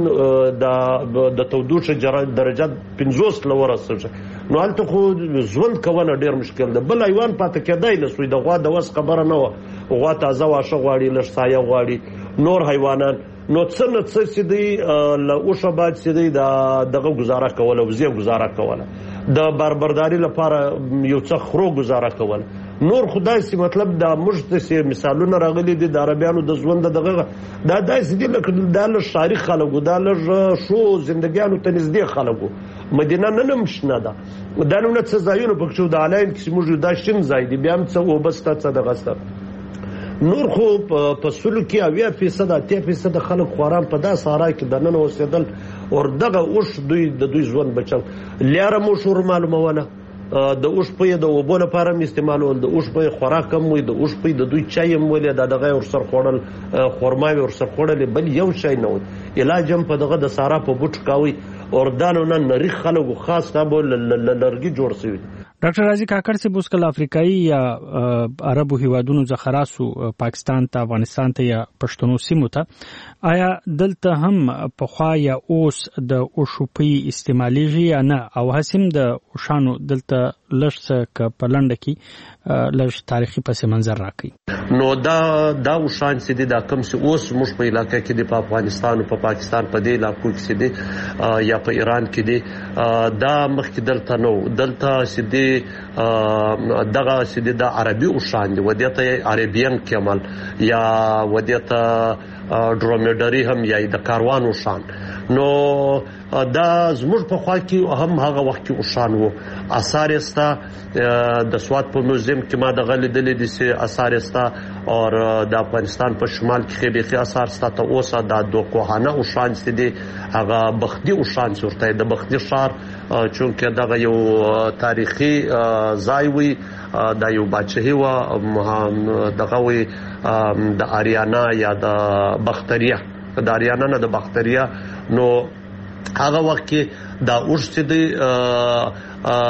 مثلا د تودوخې درجه 50 له ورسېږي نو هلته خو ژوند کوونه ډېر مشکل ده بل حیوان پاتې کېدی نه سوی د غوا د وس خبره نه وه غوا تازه واښه غواړي لږ سایه غواړي نور حیوانان نو څه نه څه چې دی له اوښه باید چې دی دغه ګزاره کوله وزې ګزاره کوله د بربرداري لپاره یو څه خرو ګزاره کوله نور خدای سي مطلب دا موږ ته مثالونه راغلي دي د عربیانو د ژوند دغه دا داسې دي لکه دا لږ ښاري خلک دا لږ شو زندګیانو ته نږدې خلک مدینه نن هم شنه ده دا نومونه څه ځایونه پکې د آلاین کې موږ دا شین ځای دي بیا هم څه اوبه شته څه دغه شته نور خو په سلو کې 80% 80% خلک خواران په دا صحرا کې دننه اوسېدل او دغه اوښ دوی د دوی ژوند بچل لیاره مو شور معلومونه د اوښ په د اوبو لپاره هم استعمالول د اوښ په خوراک هم وي د اوښ په د دوی چای هم ولې دا دغه ورسره خوړل خورماوي ورسره خوړل بل یو شی نه وي علاج هم په دغه د صحرا په بوټ کاوي اردانو نه نری خلکو خاص تابو لرګي جوړ شوی ډاکټر رازي کاکړ سے بوسکل افریقایي یا عربو هیوادونو ځخراسو پاکستان ته افغانستان ته یا پښتنو سیمو ته آیا دلته هم پخوا یا اوس د اوشوپي استعماليږي یا نه او هسیم د اوشانو دلته لږ په لنډه کې لږ تاریخي پس منظر راکړي نو دا اوشان چې دی دا کوم چې اوس موږ په علاقې کې د افغانستان او په پاکستان په دې علاقو کې دی یا په ایران کې دی دا مخکې دلته نو دلته چې دی دغه چې دی د عربي اوشان دی ودیته عربین کمال یا ودیته ډرومیډری هم یا د کاروان اوشان نو دا زموږ په خوا کې هم هغه وخت کې اوشان وو آثار استا د سواد په موزیم کې ما د غلیدلې دي سي آثار استا او د افغانستان په شمال کې خېبيخي آثار استا ته اوسه د دوکوهانه اوشان سي دي هغه بخدي اوشان صورت د بخدي شهر چونکه دغه یو تاریخي ځای وي دا یو بچهي و دغه وي د اریانا یا د بختریا د اریانا نه د بختریا نو هغه وخت کې دا اوښ چې دی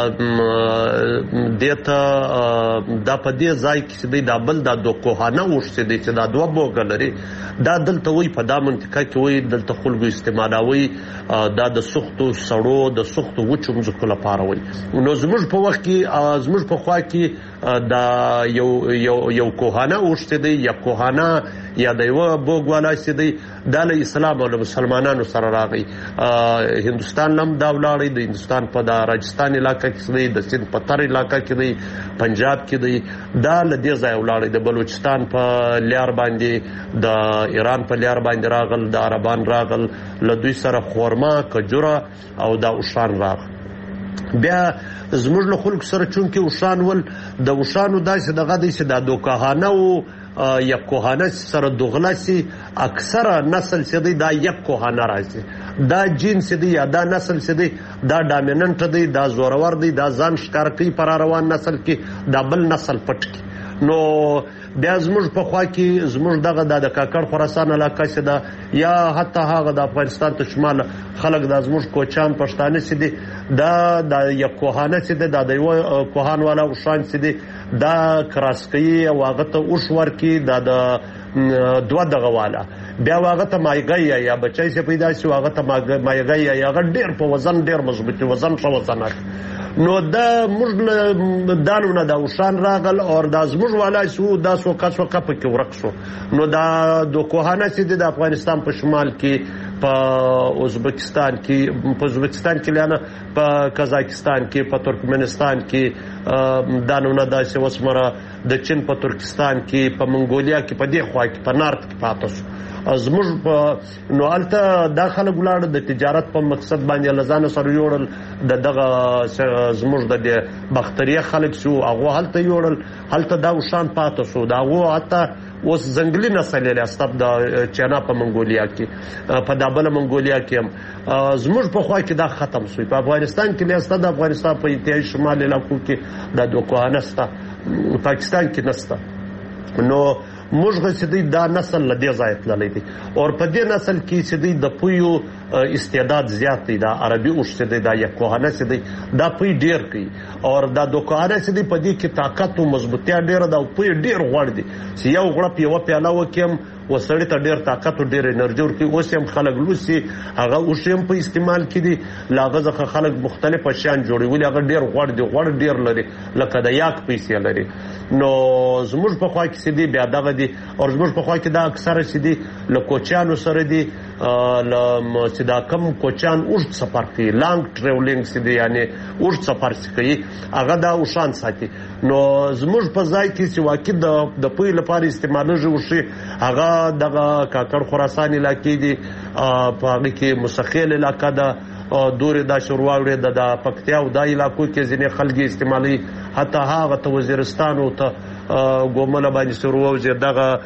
دته دا په دې ځای کې دی دا بل د دوکوهانه اوښ چې دی چې دا دوه بوګ لري دا دلته وي په دا منطقه کې وي دلته خلکو استعمالوي دا د سختو سړو د سختو وچو مځکو لپاره وي نو زموږ په وخت کې زموږ په خوا کې دا یو کوهانه اوښ چې دی یا کوهانه یا د یو بوګ والا چې دی دا له اسلام او مسلمانانو سره راغی هندستان هم دا ولاړی د هندستان په دا راجستان علاقه کې دی د سند په تر علاقه کې دی پنجاب کې دی دا له دې ځای ولاړی د بلوچستان په لیار باندې د ایران په لیار باندې راغل د عربان راغل له دوی سره خورما کجوره او دا اوشان راغل بیا زموږ له خلکو سره چونکې اوشان ول د اوشانو داسې دغه دی چې دا دوکاهانه او یا کوهانه سره دغلاسي اکثره نسل چې دی دا یک کوهانه راځي دا جنس دی یا دا نسل چې دی دا ډامیننټ دی دا زورور دی دا ځان ښکار کوي پر روان نسل کې دا بل نسل پټ کی نو بیا زموږ په خوا کې زموږ دغه د کاکړ خراسان علاقه چې ده یا حتی هغه د افغانستان ته شمال خلک دا زموږ کوچان پښتانه چې دي دا د یو کوهانه چې ده د یو کوهان والا اوښان چې دي دا کراس کوي او هغه ته اوښ ورکي دا د دوه دغه والا بیا هغه ته مایګی یا بچی چې پیدا شي هغه ته مایګی یا هغه ډېر په وزن ډېر مضبوط وزن ښه وزن نو دا موږ دانونه دا اوښان راغل او دا زموږ والا شو دا سوکه پکې ورک شو نو دا د کوهانه چې د افغانستان په شمال کې په ازبکستان کې لانه په قزاقستان کې په ترکمنستان کې دانونه داسې وسمره د چین په ترکستان کې په منګولیا کې په دې خوا کې په نارت کې پاتې شو زموږ په نو هلته دا خلک ولاړ د تجارت په مقصد باندې لزانه سره یوړل دغه زموږ د بختریه خلک شو هغه هلته یوړل هلته دا وشان پاتې شو دا هغه حتی اوس ځنګلي نسل یې استاب د چینا په منګولیا کې په دابل منګولیا کې زموږ په خوا کې دا ختم شو په افغانستان کې لیسته د افغانستان په انتهایی شمال علاقو کې د دوکوانه ستا پاکستان کې نسته نو موږ غسدي دا نسل لدی ځای تللی دي او په دې نسل کې چې د پویو استعداد زیات دی دا عربي اوښ چې دا یا کوهانه چې دی دا پوی ډیر کوي او دا دوکانه چې دی په دې کې طاقت او مضبوطی ډیر دا پوی ډیر غوړ دی چې یو غړپ یو پیاله وکم وسړی ته ډیر طاقت او ډیر انرژي ورکوي اوس هم خلک لوسی هغه اوښ هم په استعمال کې دي لاغه خلک مختلف شیان جوړوي هغه ډیر غوړ دی غوړ ډیر لري لکه د یاک پیسې لري نو زموږ په خوا کې سدي بیا دغه دي او زموږ په خوا کې دا اکثره سدي لکوچانو سره دي چې دا کم کوچان اوږد سفر کوي لانګ ټریولینګ سدي یعنی اوږد سفر کوي هغه دا اوښان ساتي نو زموږ په ځای کې چې واقع د پوی لپاره استعمالوي وشي هغه دغه کاکړ خراسان علاقې دي په هغه کې مسخیل علاقه ده دوري دا شورواوړي د پکتیا او د علاقو کې ځینې خلک استعمالي حتی هغه ته وزیرستان او ته ګومله باندې شورواوځي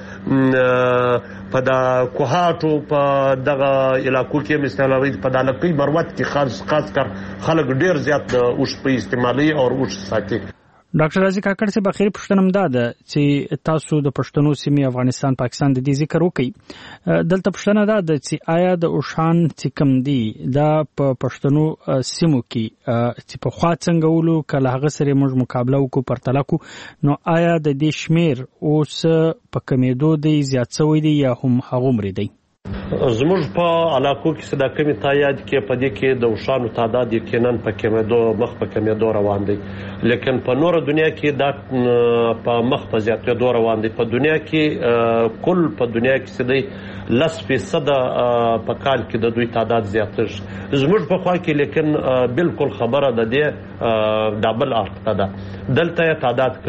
دغه په دا کوهاتو په دغه علاقو کې مثالوي په دالکې مروت کې خاص کر خلک ډیر زیات اوښ په استعمالي او اوښ ساتي ډاکټر رازي کاکړ سے بخیر پښتنم داده چې تاسو د پښتنو سیمې افغانستان پاکستان د دې ذکر وکړي دلته پښتنه داده چې آیا د اوشان چې کم دي دا په پښتنو سیمو کې چې په خوا څنګه ولو کله هغه سره موږ مقابله وکړو پرتله کو نو آیا د دې شمیر اوس په کمیدو دی زیات شوی دی یا هم هغومره دی زموږ په علاقو کې صدا کمی تایید کې په دې کې د اوښانو تعداد یقینا په کمیدو مخ په کمیدو روان دی لیکن په نور دنیا کې دا په مخ په زیاتېدو روان دی په دنیا کې کل په دنیا کې صدې 10% په کال کې د دوی تعداد زیاتېږي زموږ په خوا کې لیکن بالکل خبره ده د ډبل ارقام ده دلته تعداد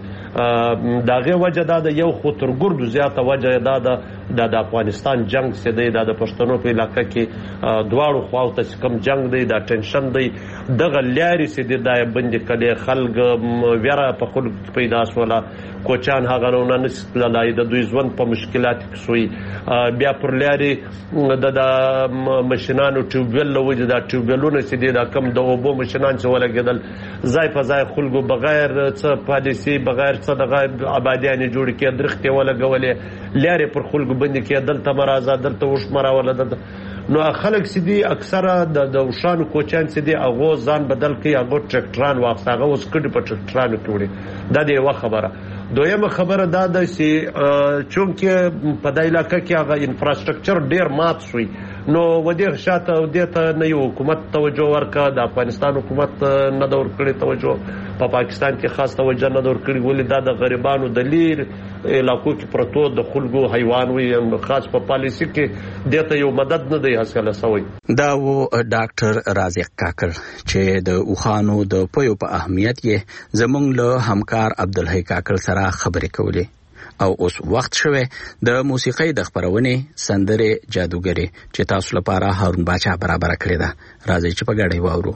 کموږي داغه وجه ده یو خطرګرد زیاته وجه ده د افغانستان جنگ چې دی د پښتنو په علاقې کې دواړو خواو ته کم جنگ دی دا ټینشن دی دغه لاري چې دی دا بندي کړي خلک ویره په خلک پیدا شوله کوچان هغه نه نسلای د دوی ژوند په مشکلات کې شوی بیا پر لاري د ماشينانو ټیوبل لوي دا ټیوبلونه چې دی دا کم د اوبو ماشينان چې ولګیدل ځای په ځای خلکو بغیر څه پالیسي بغیر څه دغه آبادیان جوړ کړي درختي ولګولې لاري پر خلکو باندې کې دلته مرزه دلته وش مراوله نو خلک سدي اکثره د وشانو کوچان سدي هغه ځان بدل کوي هغه ټریکټران واخصاغه اوس کډ په ټریکټرانو کې دا دی یو خبره دویمه خبره دا ده چې چونکه په دای علاقې کې هغه انفراستراکچر ډیر مات شوی نو ودې شاته ودې نه یو حکومت توجه ورکا د افغانستان حکومت نه دور کړی توجه په پاکستان کې خاص توجه نه دور کړی ولې دا د غریبانو د لیر علاقو کې پروتو د خلکو حیوان وي خاص په پالیسي کې دته یو مدد نه دی حاصله شوی دا و ډاکټر رازق کاکړ چې د اوخانو د پویو په اهمیت یې زمونږ له همکار عبدالحی کاکړ سره خبرې کولې او اوس وخت شوه د موسیقۍ د خبرونې سندره جادوګری چې تاسو لپاره هارون باچا برابر کړی دا راځي چې په ګډه واورو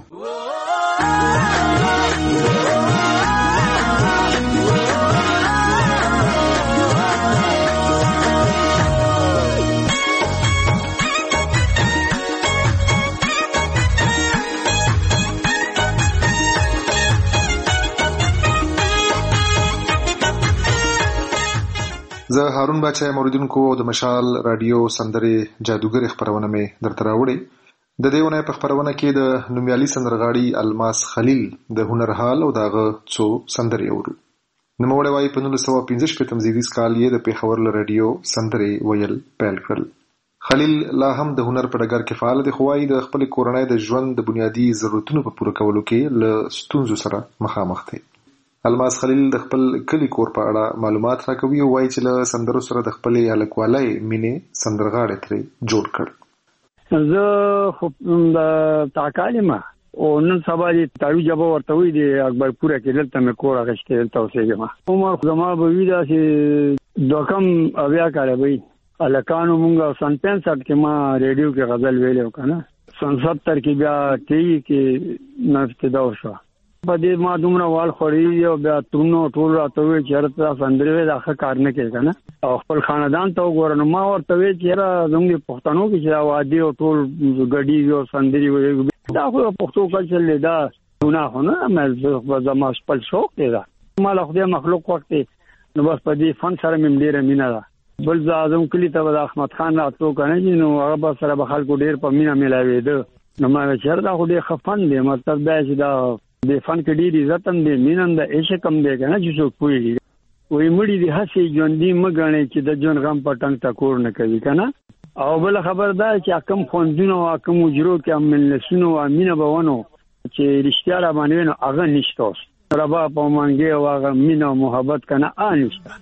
زه هارون باچا موریدونکو او د مشال رادیو سندرې جادوګر خبرونه مې درته راوړې. د دې ونه په خبرونه کې د نومیالي سندرغاړي الماس خلیل د هنر حال او دغه څو سندرې اورو. نوموړی وايي په 1915 تمزیدیز کال یې د پیښور له رادیو سندرې ویل پیل کړل. خلیل لا هم د هنر په ډګر کې فعال دی، خو وايي د خپل کورنۍ د ژوند د بنیادی ضرورتونو په پوره کولو کې له ستونزو سره مخامخ دی. الماس خلیل د خپل کلی کور په اړه معلومات راکوي او وایي چې له سندرو سره د خپلې هلکوالۍ مینې سندرغاړی ترې جوړ کړ. زه خو د تاکالمه او نن سبا دې تاوی جبا ورته وي د اکبر پوره کې دلته مې کور اغشته دلته اوسېږم. عمر زما به وي داسې دوکم اویا کاله وي الکانو مونږه سن 65 کې ما ریډیو کې غزل ویلو کنه. سن 70 کې بیا ټي کې نفتدا وشو. په دې ما دومره وال خوري او بیا تونو ټول راته وی چې راته سندرې راخه کار نه کوي کنه او خپل خاندان ته وګورنه. ما ورته وی چې را زموږ پښتنو کې چې وادي او ټول غډي او سندرې وي دا خو پښتو کلچر لیدا ګناه نه مې زما خپل شوق دی دا مال خدای مخلوق وخت نو بس په دې فن سره مې ډیره مینا ده. بل اعظم کلی ته د احمد خان راتلو کنه چې نو هغه سره به خلکو ډیر په مینا ملاوي ده. نو ما چې دا خو ډیر خفن دی مطلب دا چې دا د فن کې ډیر عزت هم دی مینم د عشق کم دی کنه چې څوک پوي وي مړي دي هسي ژوندۍ مګنه چې د جون غم پټنګ تکور نه کوي کنه. او بل خبر دا چې کم خوندونه او کم وجرو کې هم ملسونو امینه بونو چې رښتیا را باندې نو هغه نشته ربا په مانګي او هغه مینا محبت کنه انشته.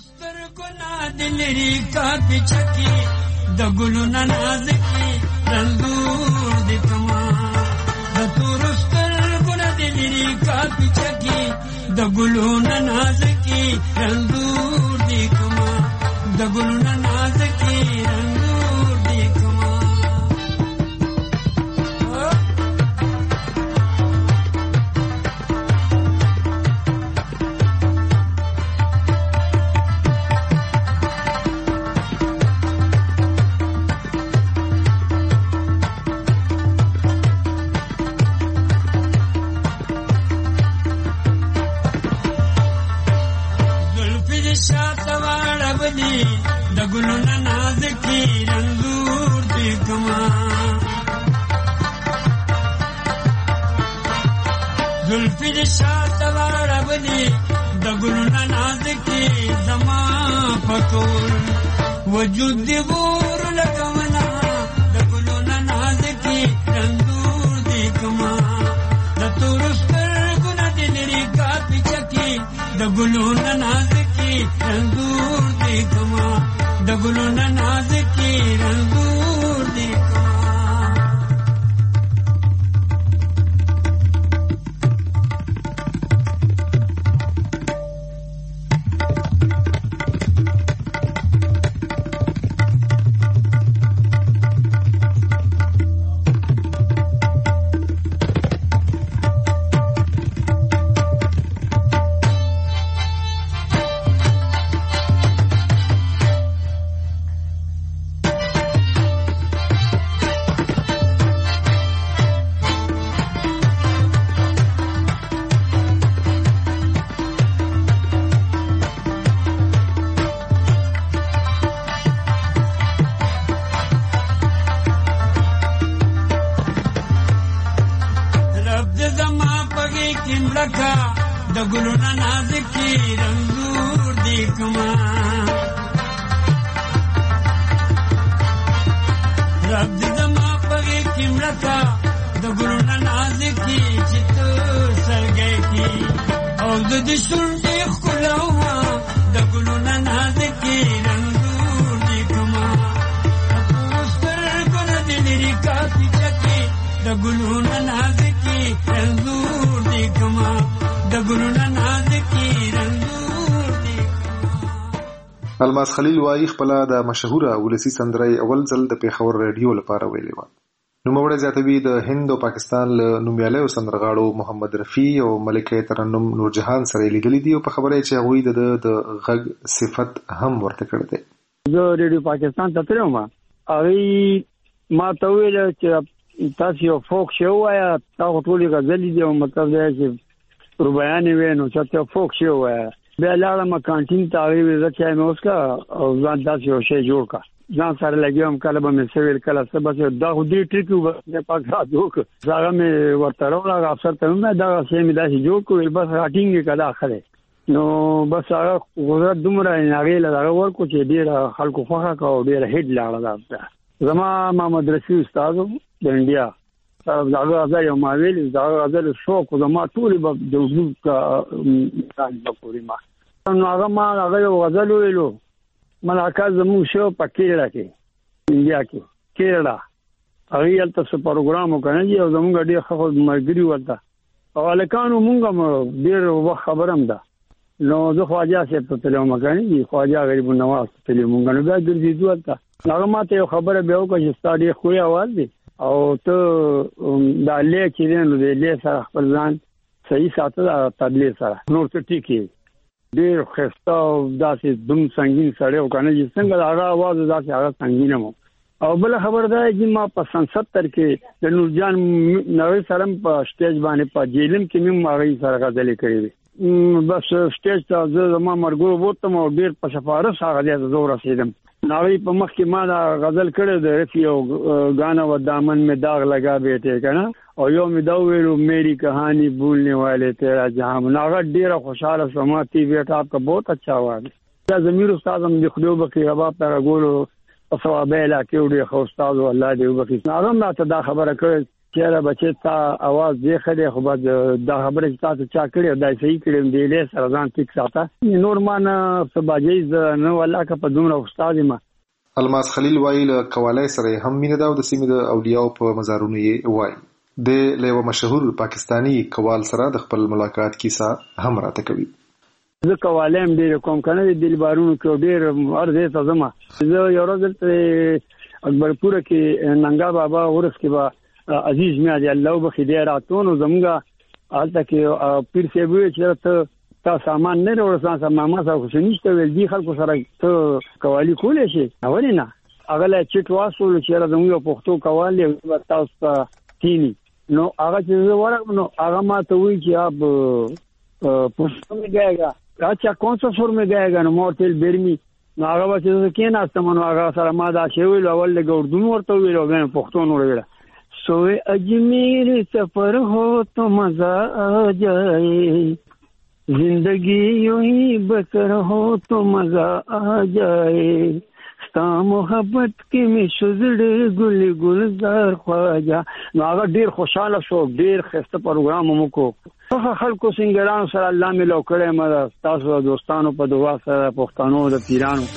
دلری کا پچکی د ګلونو نازکی رنگور د کما د تورستر ګنا دلری کا پچکی د ګلونو نازکی رنگور د کما د ګلونو نازکی رنگور د کما. د ګلونو نازکی رنگور دی کما زلفی د شاته واړه بلی د ګلونو نازکی زما پکول وجود دی ور لکمنا د ګلونو نازکی رنگور دی کما د تورستر ګنا د لری کا پچکی د ګلونو نازکی رنگور دی کما د ګلونو نازکی رنگور دی کما. د ګلونو نازکی رنگور دی کما رب دې زما پغې کې مړکا د ګلونو نازکی چې تو سرګې کی او د دې شونډې خلاوا د ګلونو نازکی رنگور دی کما پوستر ګل دې لري کا پچکی د ګلونو نازکی رنگور دی کما د ګلونو نازکی رنگور دی. الماس خلیل وايي خپل د مشهوره ولسی سندرې اول ځل د پیښور رادیو لپاره ویلې و. نوموړی زیاتوي د هند او پاکستان له نومیالیو سندرغاړو محمد رفیع او ملکه ترنم نورجهان سره لیدلې دي او په خبره چې هغوی د غږ صفت هم ورته کړی دی. زه ریډیو پاکستان ته تلم هغه ما ته ویل چې تاسو یو فوک شو وایا تاسو ټولې غزلې دي او مطلب دی چې ربيانې وینو چې فوک شو وایا بیا لاړم کانټین ته وی زه چې مې اوسکا او ځان داسې یو شی جوړ کا ځان سره لګیوم کله به مې سویل کله سبا چې دا دې ټریک په پاک جوړ ځاګه مې ورته راوړل افسر ته مې دا شی مې داسې جوړ کړ بس راټینګ کړه اخره نو بس هغه غوړه دومره هغه له ورکو چې ډیر خلکو خوخه کا او ډیر هډ لاړه دا زما محمد رشید استاد د انډیا دا غزل یو ماویل دا غزل شوق زما ټول به د وجود کا پوری ما نو هغه یو غزل ویلو ملاقات زمو شو په کیرلا کې انډیا کې کیرلا هغه یلته څه پروګرام وکړي او زموږ ډیر خو مرګري ورته او الکانو مونږه ډیر وخت خبرم ده نو زه خواجه صاحب ته تلم مګنی خواجه غریب نواز ته تلم مونږ نو دا ګرځي دوه هغه ماته یو خبره به وکړي چې ستاسو خو आवाज دی او ته دا لیک چې نو دې له سره خپل ځان صحیح ساتل تبلیغ سره نور څه ټیکي ډیر خسته داسې دم سنگین سره او کنه چې څنګه هغه आवाज داسې هغه سنگین مو او بل خبر ده چې ما په 77 کې د نورجان نوې سره په سټیج باندې په جیلم کې مې ماغي سره غزل کړې بس سټیج ته زما مرګو وته مو ډیر په سفارش هغه د زور رسیدم ناوی په مخ کې ما دا غزل کړې د رفیو غانا و دامن میں داغ لگا بیٹے کنا او یو می دا ویلو میری کہانی بھولنے والے تیرا جہاں ناغ ډیر خوشاله سماتی بیٹا آپ کا بہت اچھا ہوا دا ضمیر استاد هم د خدو بکی ربا پر ګورو او ثوابه لا کې ډیر خو استاد الله دې وبخي هغه ما ته دا خبره کړې چیرې بچی تا आवाज دی خدای خو بعد دا خبره چې تاسو چا کړی دا صحیح کړم دی له سره ځان ټیک ساته نور مان سباجیز نو الله کا په دومره استاد ما الماس خلیل وایل کوالای سره هم مینه دا د سیمې د اولیاء په مزارونو یې وای د له مشهور پاکستانی کوال سره د خپل ملاقات کیسه هم راته کوي زه کوالم ډیر کوم کنه د دلبارونو کې ډیر ارزه ته زما زه یو ورځ ته اکبرپور کې ننګا بابا ورس کې با عزیز مې دی الله وبخي دې راتونو زمګه حالت کې پیر سی وی چې تا سامان نه ورسان سم ما سره خو نشته ول دي خلکو سره ته قوالی کولې شي اولینه هغه له چټ واسول چې زموږ پښتو قوالی تاسو تینی نو هغه چې ورغ نو هغه ما ته وی چې اب پښتو میں گئے گا اچھا کون سا سور میں گئے گا نو موتل برمی نو هغه چې کې ناستمنو هغه سره ما دا شی ویل اول له اردو ورته ویل او غن پښتو نو ویل सोए अजमेर सफर हो तो मजा आ जाए जिंदगी यूं ही बसर हो तो मजा आ जाए स्ता मोहब्बत के में शुजड़ गुल गुलजार ख्वाजा नागा ډیر خوشاله شو ډیر خسته پروګرام مو کو خلکو سنگران سره الله مې لو کړې ما تاسو دوستانو په دعا سره پښتنو د پیرانو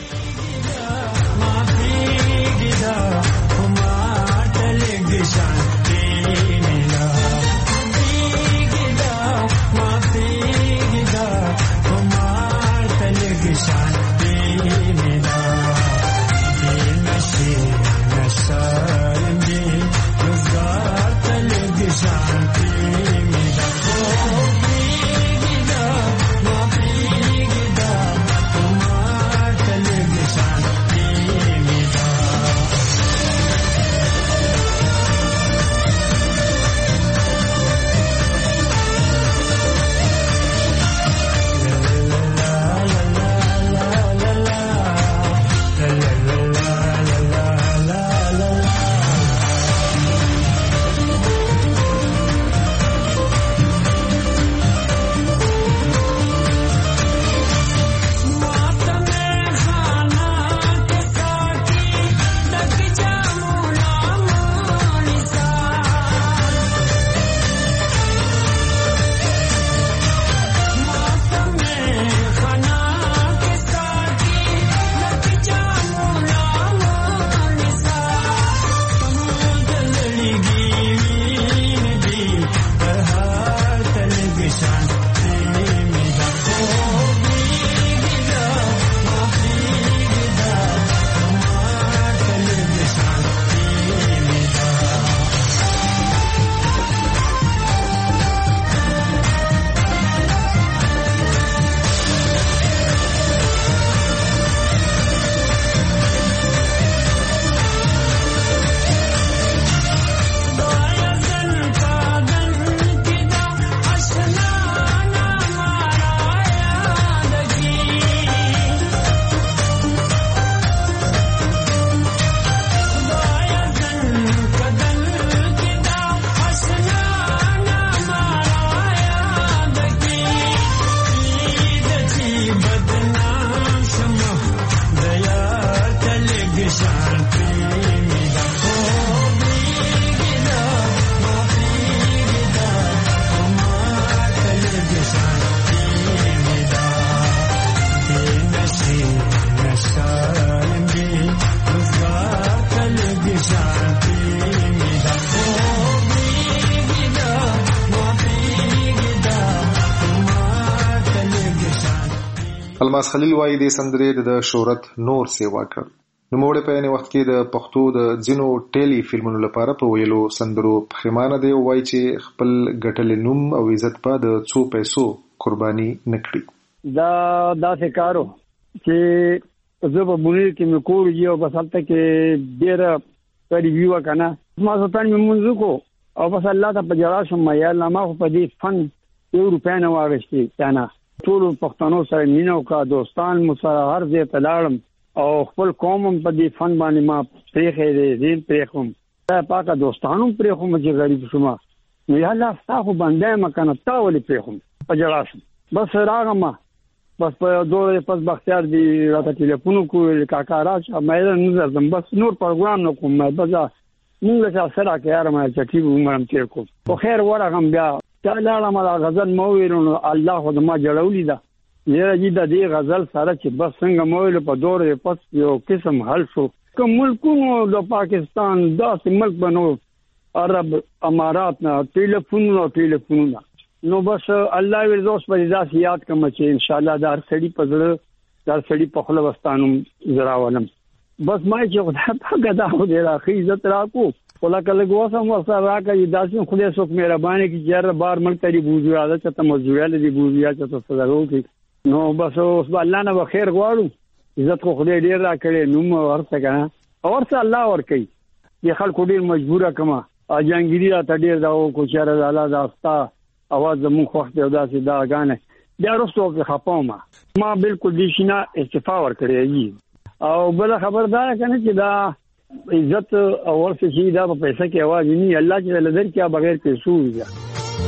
الماس خلیل وایي د سندرې د شهرت نور سیوا کړ. نوموړی په یعنی وخت کې د پښتو د ځینو ټیلی فلمونو لپاره په ویلو سندرو پښیمانه دی او وایي چې خپل ګټلې نوم او عزت په د څو پیسو قرباني نه کړي. دا داسې کارو چې زه په بونیر کې مې کور یو بس هلته کې ډېره قریبي وه که نه ما سلطان مې مونځ کو او بس الله ته په جړا شم یا الله ما خو په دې فن 1 روپۍ نه واخېستې که نه ټولو پښتنو سره مینه وکړه دوستان مو سره هر ځای ته لاړم او خپل قوم هم په دې فن باندې ما پرېښی دی زین پرېښوم خدای پاکه دوستان هم پرېښوم چې غریب شوم نو یا الله ستا خو بنده یم که نه تا ولې پرېښوم په جړا شم بس راغم بس په دوره پس بختیار دی راته ټلیفون وکړو کاکا راشه ما نه درځم بس نور پروګرام نه کوم بس مونږ له سره کې یاره ما چټي عمرم تېر کوم خو خیر ورغم بیا چا لاړم دا غزل مو ویلو نو الله خو ما جوړولی ده یره جی د دې غزل سره چې بس څنګه مو ویلو په دوره پس یو قسم حل شو کوم ملکونو د پاکستان داسې ملک بنو عرب امارات نه ټلیفونونه نو بس الله ورزوس په داسې یاد کوم چې ان شاء الله دا سړی په زړه دا سړی په خپل وستانم زراولم بس ما چې خدای پاک دا خو دې راخي عزت راکو ولکه لګوسم ورسره راکړي داسې خدای څوک مهرباني کی چې بار ملک ته دی بوزو عادت ته مزورل دی بوزو یا ته صدرو کی نو بس اوس الله نه بخیر غواړو عزت خو خدای ډیر راکړي نو ورته کنه ورته الله ور کوي د خلکو ډیر مجبوره کما اجانګيري ته ډیر دا کو چیرې الله دا استا اواز زمون خوښ دی داسې دا غانه بیا وروسته په خپاومه ما بالکل دې شینه استعفا ور کړی او بل خبردار کنه چې دا عزت او ورثه شي دا په پیسې کې आवाज نه الله چې لدر کې بغیر پیسو وي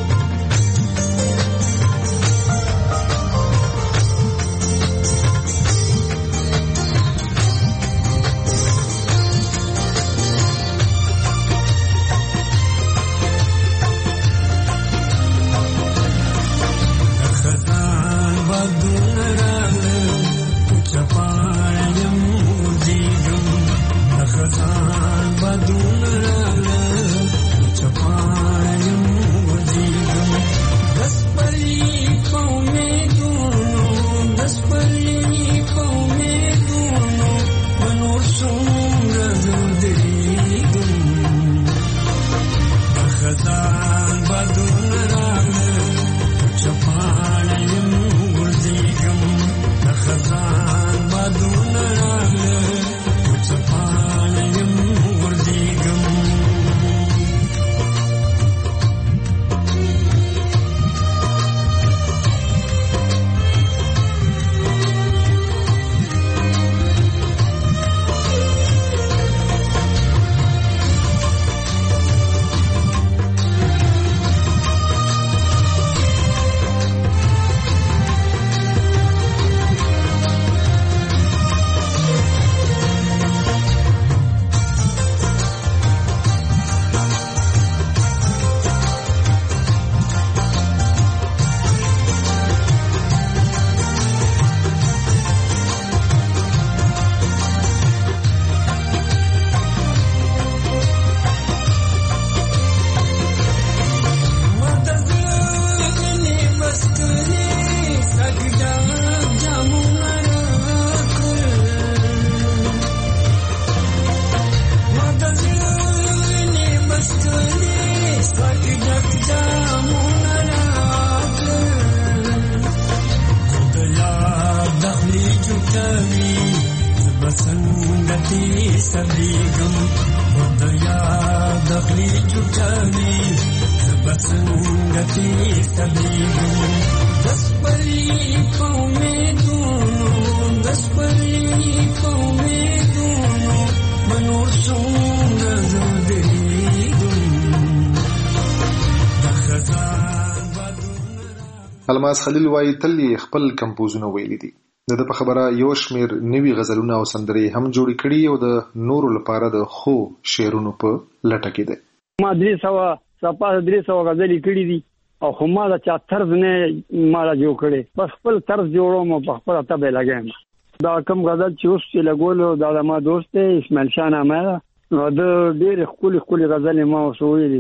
الماس خلیل وایي تل خپل کمپوزونه ویلي دي د په خبره یو شمیر نوي غزلونه او سندرې هم جوړ کړي او د نورو لپاره د خو شعرونو په لټه کې دي ما 300 غزلې کړي دي او خو ما د چا طرز نه ما را جوړ کړي بس خپل طرز جوړوم په خپل تبه لګایم دا کوم غزل چې اوس چې لګولو دا د ما دوست اسماعیل شاه نامه نو د ډېر خولي غزلې ما وسوي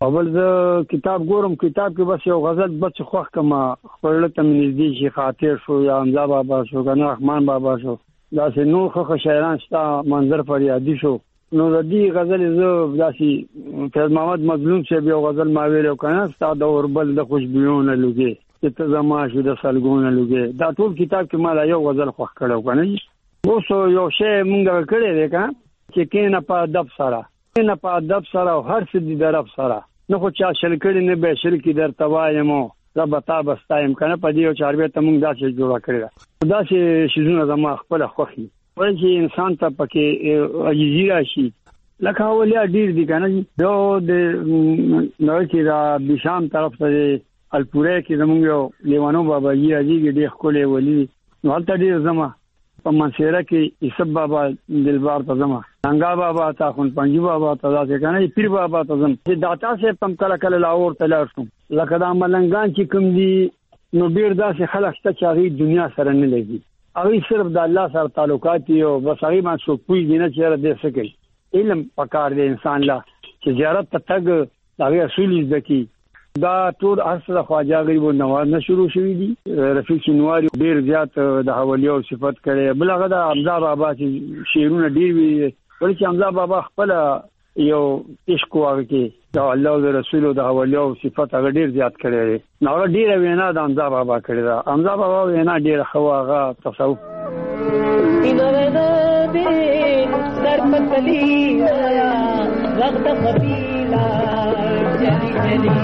اول ز کتاب ګورم، کتاب کې بس یو غزل بچ خوښ کما خپل ته نږدې شي، خاطر شو یا حمزه بابا شو، غنا رحمان بابا شو، دا سه نور خو شاعران شتا منظر فریادی شو. نو د دې غزل ز داسي فیض محمد مظلوم چې یو غزل ما ویلو کنه ستا د اوربل د خوشبوونه لږه چې ته زما شو د سلګونه لږه. دا ټول کتاب کې ما یو غزل خوښ کړو کنه. اوس یو شی مونږ کړی دی کنه چې کینه په ادب سره، کینه په ادب سره او هر څه دې درف سره، نو خو چا شل کړي نه به شل کې در توایم رب تا بستایم کنه. په دې او چاربه ته مونږ داسې جوړه کړی دا چې شیزونه زما خپل خوخي وای چې انسان ته پکې عجیزی راشي. لکه اولیا ډیر دي کنه یو د نو چې دا بشام طرف ته الپوره کې زموږ یو لیوانو بابا جی راځي ډیر خولې ولی نو هلته ډیر زما په منصوره کې ایسب بابا دلبار ته زما، څنګه بابا تا خون پنځي بابا ته ځکه کنه پیر بابا ته زم چې داتا سه پم کله کله لاور ته لاړ شم. لکه دا ملنګان چې کوم دي نو ډیر داسې خلک ته چې دنیا سره نه لګي، هغه صرف د الله سره تعلقات یو بس هغه ما څو پوي دینه چې دې سکی. علم پکار دی انسان لا چې زیارت ته تګ هغه اصول ځکه دا ټول اصله خواجه غریب نواز نه شروع شوی دي. رفیق شینواری ډیر زیات د حوالیو صفت کړي، بلغه د حمزه بابا چې شیرونه ډیر وی ولکه حمزه بابا خپل یو عشق واغې دا الله او رسول د حوالیو صفت هغه ډیر زیات کړي. نو ډیر وینا د حمزه بابا کړي دا حمزه بابا وینا ډیر خواغه تصوف اینوینا دې سر پتلی آیا وخت قبیلا جلی جلی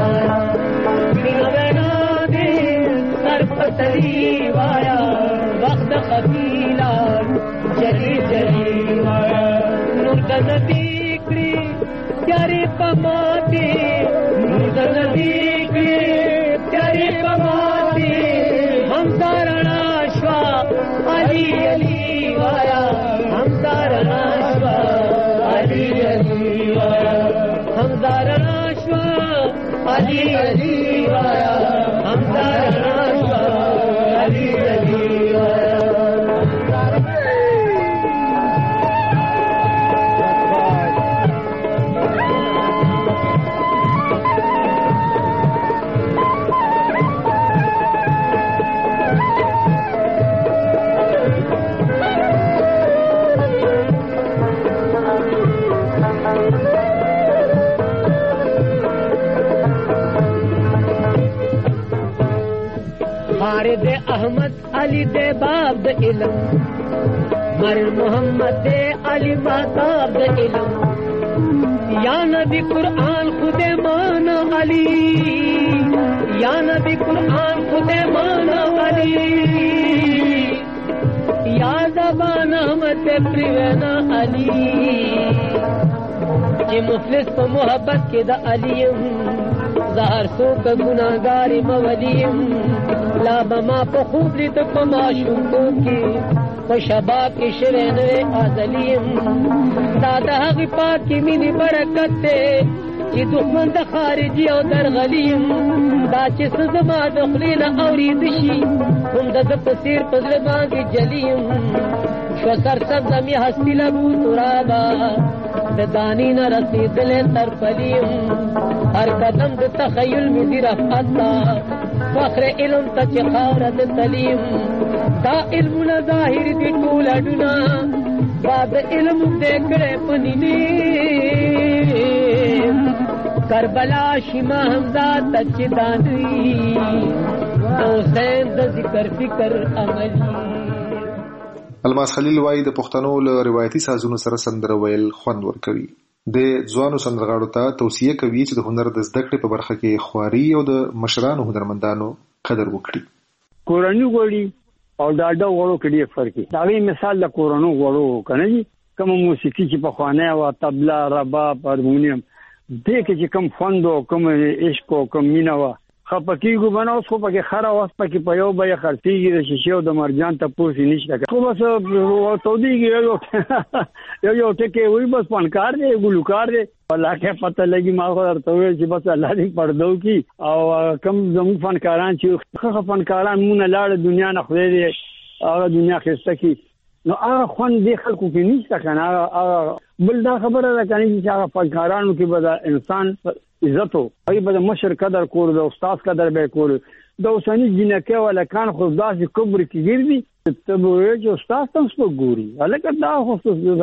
اینوینا دې سر پتلی آیا وخت قبیلا جلی جلی نور د نبی کړي پیاري پماته، نور د نبی کړي پیاري پماته هم تارنا شوا علی علی وایا هم تارنا شوا علی علی وایا هم تارنا شوا علی علی وایا هم تارنا شوا علی علی وایا. दे अहमद अली दे बाब दे इलम मर मोहम्मद दे अली महताब दे इलम या नबी कुरान खुदे माना अली या नबी कुरान खुदे माना अली या ज़बान अहमद प्रिवेना अली कि मुफलिस को मोहब्बत के दा अलीम ظهر سوک گناہگاری مولیم لابما پا خوب لیت پما شنکو کی پا شباب کی شرینوے آزلیم دادا حقی پاک کی مینی برکت تے چی دخمن دا خارجی او درغلیم دا چی سزما دخلین اوری دشی ہم دا پسیر پزربان کی جلیم شو سر سبزمی ہستی لگو ترابا دانی نہ رسید لے تر پلیم ہر قدم د تخیل می دی رفعتا فخر علم تچ خارد تلیم دا علم ظاهر دی ټول اډنا بعد علم دکړې پنینی کربلا شیما حمزه تچ دانی حسین د ذکر فکر عملی. الماس خلیل وای د پښتنو له روایتي سازونو سره سندره ویل خوند ورکوي. د ځوانو سندرغاړو ته توصیه کوي چې د هنر د زده کړې په برخه کې خواري او د مشرانو هنرمندانو قدر وکړي. کورنۍ غوړي او ډاډه وړو کې ډېر فرق دی. دا وی مثال د کورنۍ غوړو کنه کوم موسیقي چې په خوانه او طبلا رباب هارمونیم دې کې چې کوم فند او کوم عشق او کوم مینا وا خپکیږي بناو خو پکې خره واس پکې په یو بیا خرڅیږي د شیشه او د مرجان ته پوسی نشته خو بس تودیږي یو ټکي وي بس فنکار دی ګلوکار دی الله کې پته لګي ما خو درته ویل چې بس الله دې پردو کی او کم زمو فنکاران چې خو فنکاران مونږ لاړ دنیا نه خو دې هغه دنیا خسته کی نو هغه خوان دې خلکو کې نشته کنه بل دا خبره ده کنه چې هغه فنکارانو کې به انسان عزت هغه به مشر قدر کول د استاد قدر به کول د اوسنی جنکه ولا کان خو داسې کبر کې ګرځي ته به چې استاد تاسو په ګوري الکه دا خو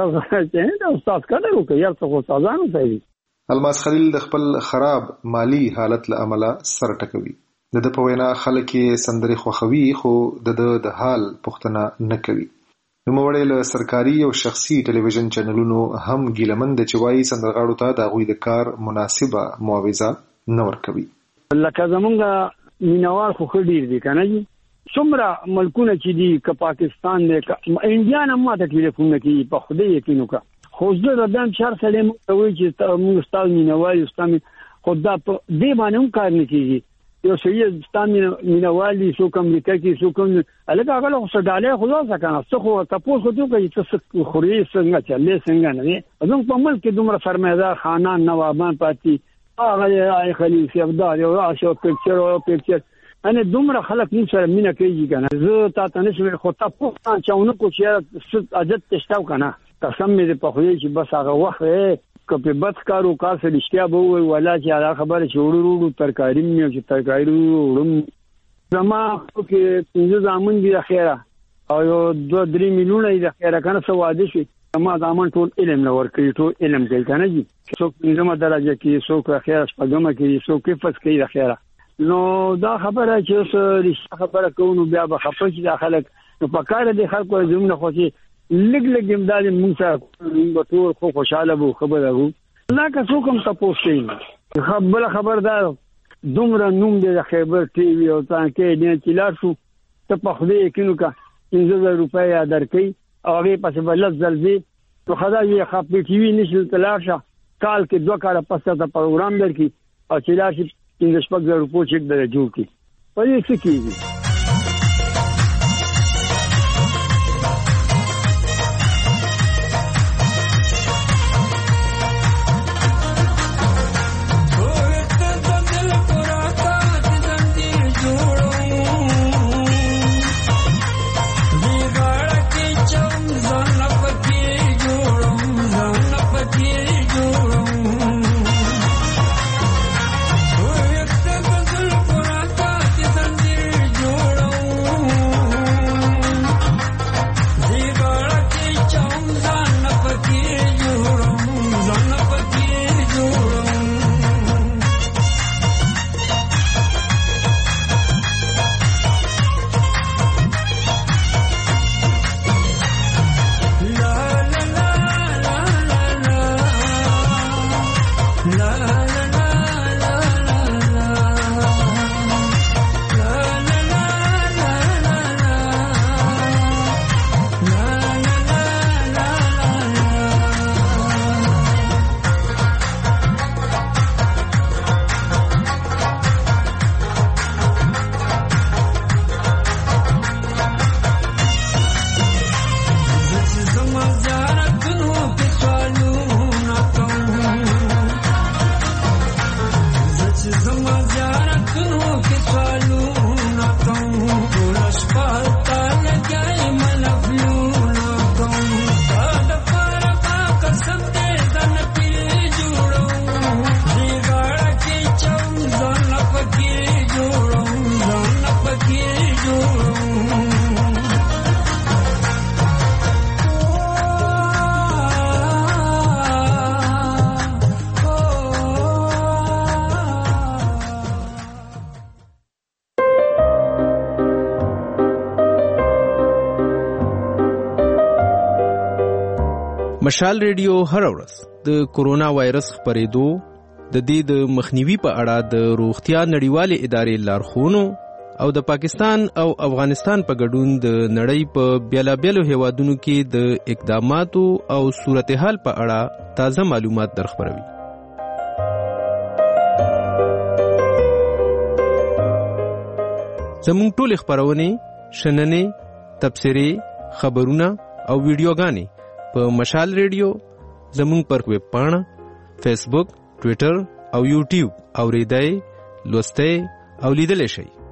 د استاد قدر وکړي یا څه خو سازانو کوي. الماس خلیل د خپل خراب مالی حالت له امله سر ټکوي. د په وینا خلک سندري خوخوي خو د حال پوښتنه نه کوي. نوموړی له سرکاري او شخصي ټلویزیون چینلونو هم ګیلمن د چوي سندرغاړو ته د غوي د کار مناسبه معاوضه نه ورکوي. لکه زمونږ مینوال خو ډیر دي کنه جی څومره ملکونه چې دي ک پاکستان دی انډیا نه ماته ټلیفون کوي په خوده یقین وکړه خو زه د دام شهر سره مو وی چې موږ ستاسو مینوال استاد خدا په دې باندې کار نه کیږي یو سید ستاسو مینوالي سو کوم لیکي سو کوم الګا هغه خو ډاله خلاص کنه څه خو تاسو خو دوی کوي چې خوري څنګه چلې څنګه نه زموږ په ملک دومره فرمایدار خانان نوابان پاتې هغه خلیفہ ابدار او عاشو پکچر انا دومره خلک نیم سره مینا کوي کنه زه تا ته نشم خو تاسو چاونه کو چې عادت تشتاو کنه قسم مې په خوې چې بس هغه وخت کپی بد کارو کار سره اشتیا به وي ولا چې هغه خبره چې وړو ترکاری مې چې ترکاری وړم زما کې پنځه ځامن دي اخیرا او 2-3 میلیونه دي اخیرا کنه څه واده شي ما ځامن ټول علم نه ورکړي ټول علم کوي کنه جی څوک پنځمه درجه کې څوک اخیرا شپږمه کې څوک حفظ کوي اخیرا نو دا خبره چې څه خبره کوو بیا به خپل چې داخله نو په کار دي خلکو زمونه خوشي لګ امداد موږ سره ټول خو خوشاله وو خبره وو لا که څوک هم تاسو شي خبردار دومره نوم د خیبر ټي وي او تانکې نه چلار شو ته په خوده کینو کا 10000 روپیا درکې او هغه پس بلل زلزي نو خدای یې خپل ټي وي نشل تلاشه کال کې 2 کال پس ته پروګرام درکې او چلار شي 15000 روپیا چک در جوړ کی په دې څه کیږي مشال ریډیو هر ورځ د کورونا وایرس خپرېدو د دې د مخنیوي په اړه د روغتیا نړیوالې ادارې لارښوونو او د پاکستان او افغانستان په ګډون د نړۍ په بیلابیلو هیوادونو کې د اقداماتو او صورتحال په اړه تازه معلومات درخبروي. زموږ ټول خبرونه شننې تبصرې خبرونه او ویډیوګانې په مشال ریډیو زموږ پر ویب پاڼه فیسبوک ټوئیټر او یوټیوب اوریدای لوستئ او لیدلای شئ.